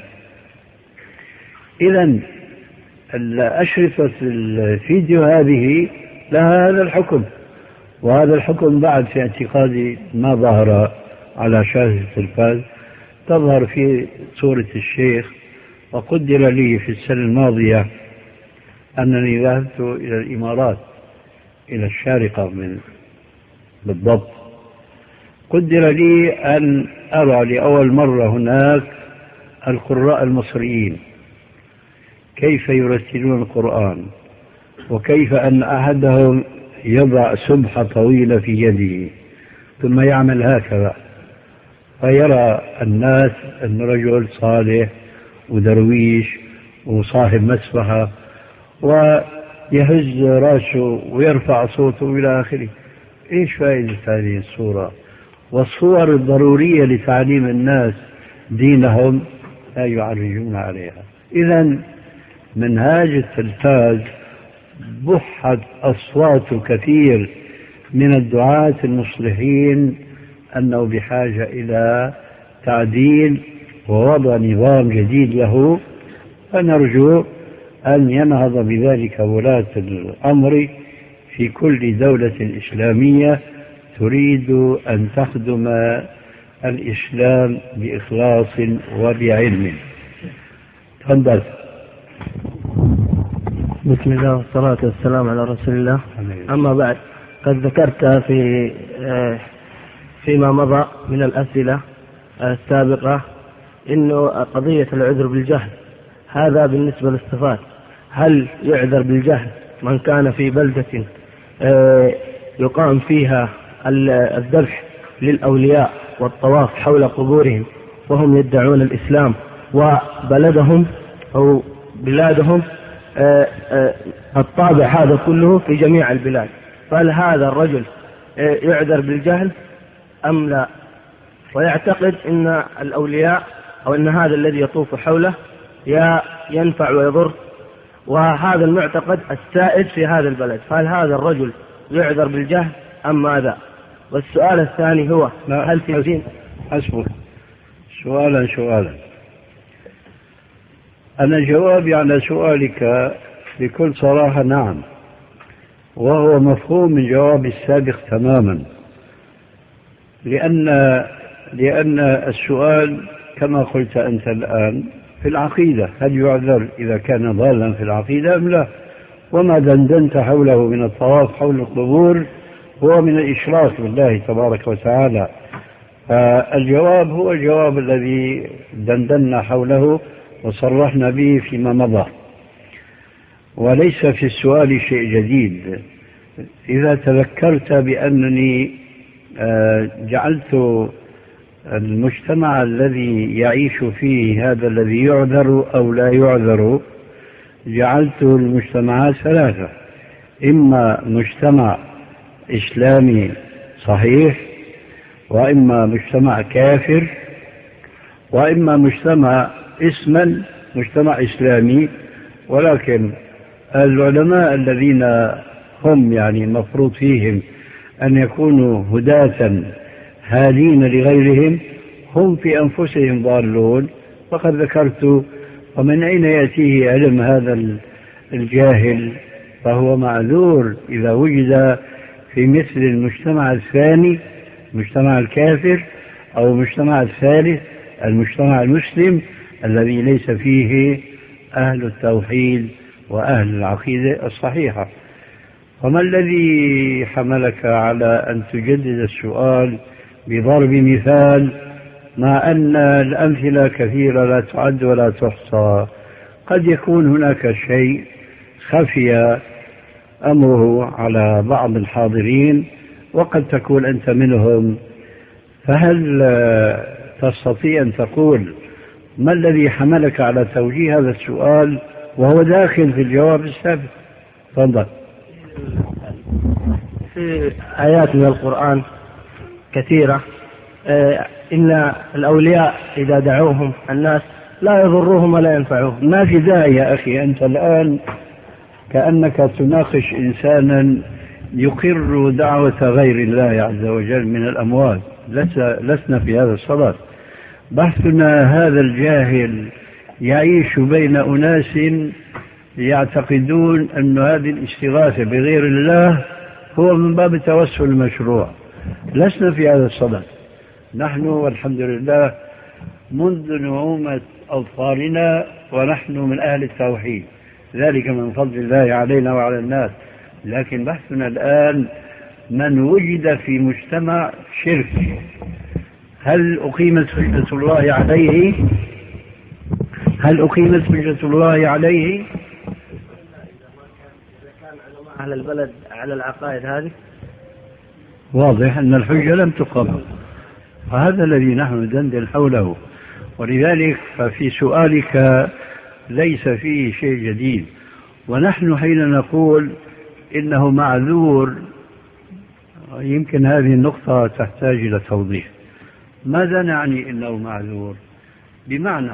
إذن الأشرطة الفيديو هذه لها هذا الحكم، وهذا الحكم بعد في اعتقادي ما ظهر على شاشة التلفاز، تظهر في صورة الشيخ. وقدر لي في السنة الماضية أنني ذهبت إلى الإمارات، إلى الشارقة بالضبط. قدر لي أن أرى لأول مرة هناك القراء المصريين كيف يرتلون القرآن، وكيف أن أحدهم يضع سبحة طويلة في يده ثم يعمل هكذا، فيرى الناس أن رجل صالح ودرويش وصاحب مسبحة، ويهز رأسه ويرفع صوته إلى آخره. إيش فائدة هذه الصورة؟ والصور الضرورية لتعليم الناس دينهم لا يعرجون عليها. إذن منهاج التلفاز بحت أصوات كثير من الدعاة المصلحين أنه بحاجة إلى تعديل ووضع نظام جديد له، فنرجو أن ينهض بذلك ولاة الأمر في كل دولة إسلامية تريد أن تخدم الإسلام بإخلاص وبعلم. تفضل. بسم الله والصلاة والسلام على رسول الله. أما بعد، قد ذكرت فيما مضى من الأسئلة السابقة إنه قضية العذر بالجهل، هذا بالنسبة للصفات. هل يعذر بالجهل من كان في بلدة يقام فيها الذبح للأولياء والطواف حول قبورهم وهم يدعون الإسلام، وبلدهم أو بلادهم الطابع هذا كله في جميع البلاد؟ فهل هذا الرجل يعذر بالجهل أم لا؟ ويعتقد أن الأولياء أو أن هذا الذي يطوف حوله ينفع ويضر، وهذا المعتقد السائد في هذا البلد، فهل هذا الرجل يعذر بالجهل أم ماذا؟ والسؤال الثاني هو هل في الدين أصبر سؤالا أنا جوابي على سؤالك بكل صراحة نعم، وهو مفهوم من جوابي السابق تماما، لأن السؤال كما قلت أنت الآن في العقيدة، هل يعذر إذا كان ضالا في العقيدة أم لا؟ وما دندنت حوله من الطواف حول القبور هو من الإشراك بالله تبارك وتعالى. فالجواب هو الجواب الذي دندنا حوله وصرحنا به فيما مضى، وليس في السؤال شيء جديد. إذا تذكرت بأنني جعلت المجتمع الذي يعيش فيه هذا الذي يعذر أو لا يعذر، جعلت المجتمعات ثلاثة: إما مجتمع إسلامي صحيح، وإما مجتمع كافر، وإما مجتمع إسلامي، ولكن العلماء الذين هم يعني مفروض فيهم أن يكونوا هداة هادين لغيرهم هم في أنفسهم ضالون. فقد ذكرت ومن أين يأتيه علم هذا الجاهل؟ فهو معذور إذا وجد في مثل المجتمع الثاني المجتمع الكافر، أو المجتمع الثالث المجتمع المسلم الذي ليس فيه أهل التوحيد وأهل العقيدة الصحيحة. وما الذي حملك على أن تجدد السؤال بضرب مثال مع أن الأمثلة كثيرة لا تعد ولا تحصى؟ قد يكون هناك شيء خفي أمره على بعض الحاضرين وقد تكون أنت منهم، فهل تستطيع أن تقول ما الذي حملك على توجيه هذا السؤال وهو داخل في الجواب السابق؟ تفضل. في آيات من القرآن كثيرة إن الأولياء إذا دعوهم الناس لا يضروهم ولا ينفعوهم. ما في داعي يا أخي، أنت الآن كأنك تناقش إنسانا يقر دعوة غير الله عز وجل من الأموات. لسنا في هذا الصدد. بحثنا هذا الجاهل يعيش بين أناس يعتقدون أن هذه الاستغاثة بغير الله هو من باب التوسل المشروع. لسنا في هذا الصدد. نحن والحمد لله منذ نعومة أظفارنا ونحن من أهل التوحيد، ذلك من فضل الله علينا وعلى الناس. لكن بحثنا الآن من وجد في مجتمع شرك، هل أقيمت حجة الله عليه؟ إذا كان علماء أهل البلد على العقائد هذه واضح أن الحجة لم تقم، وهذا الذي نحن ندندن حوله. ولذلك ففي سؤالك ليس فيه شيء جديد. ونحن حين نقول إنه معذور، يمكن هذه النقطة تحتاج إلى توضيح. ماذا نعني إنه معذور؟ بمعنى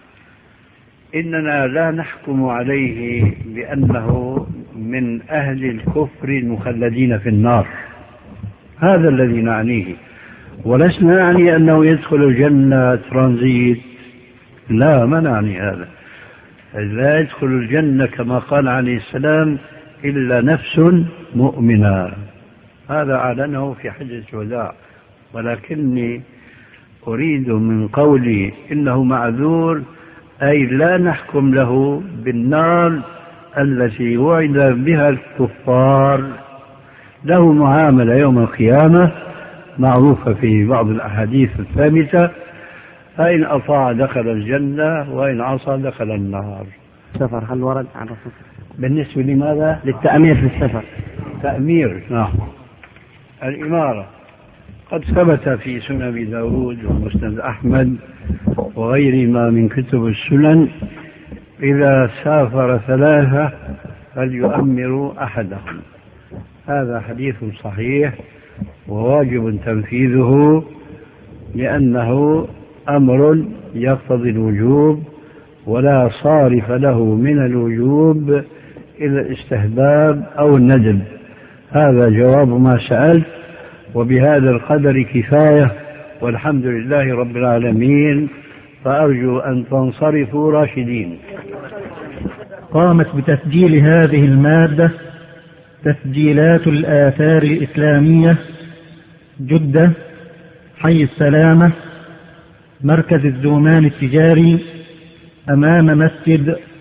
إننا لا نحكم عليه بأنه من أهل الكفر المخلدين في النار، هذا الذي نعنيه. ولسنا نعني أنه يدخل الجنة ترانزيت، لا، ما نعني هذا. لا يدخل الجنة كما قال عليه السلام إلا نفس مؤمنة، هذا أعلنه في حجة الوداع. ولكني أريد من قولي إنه معذور أي لا نحكم له بالنار التي وعد بها الكفار. له معاملة يوم القيامة معروفة في بعض الأحاديث الثابتة: فإن أطاع دخل الجنة وإن عصى دخل النار. سفر هل ورد عن الرسول بالنسبة لماذا؟ للتأمير في السفر. تأمير، نعم، الإمارة قد ثبت في سنن أبي داود ومسند أحمد وغيرهما من كتب السنن: إذا سافر ثلاثة فليؤمروا أحدهم. هذا حديث صحيح وواجب تنفيذه، لأنه أمر يقتضي الوجوب ولا صارف له من الوجوب إلا الاستحباب أو الندب. هذا جواب ما سألت، وبهذا القدر كفاية، والحمد لله رب العالمين، فأرجو أن تنصرفوا راشدين. قامت بتسجيل هذه المادة تسجيلات الآثار الإسلامية، جدة، حي السلامة، مركز الزومان التجاري، أمام مسجد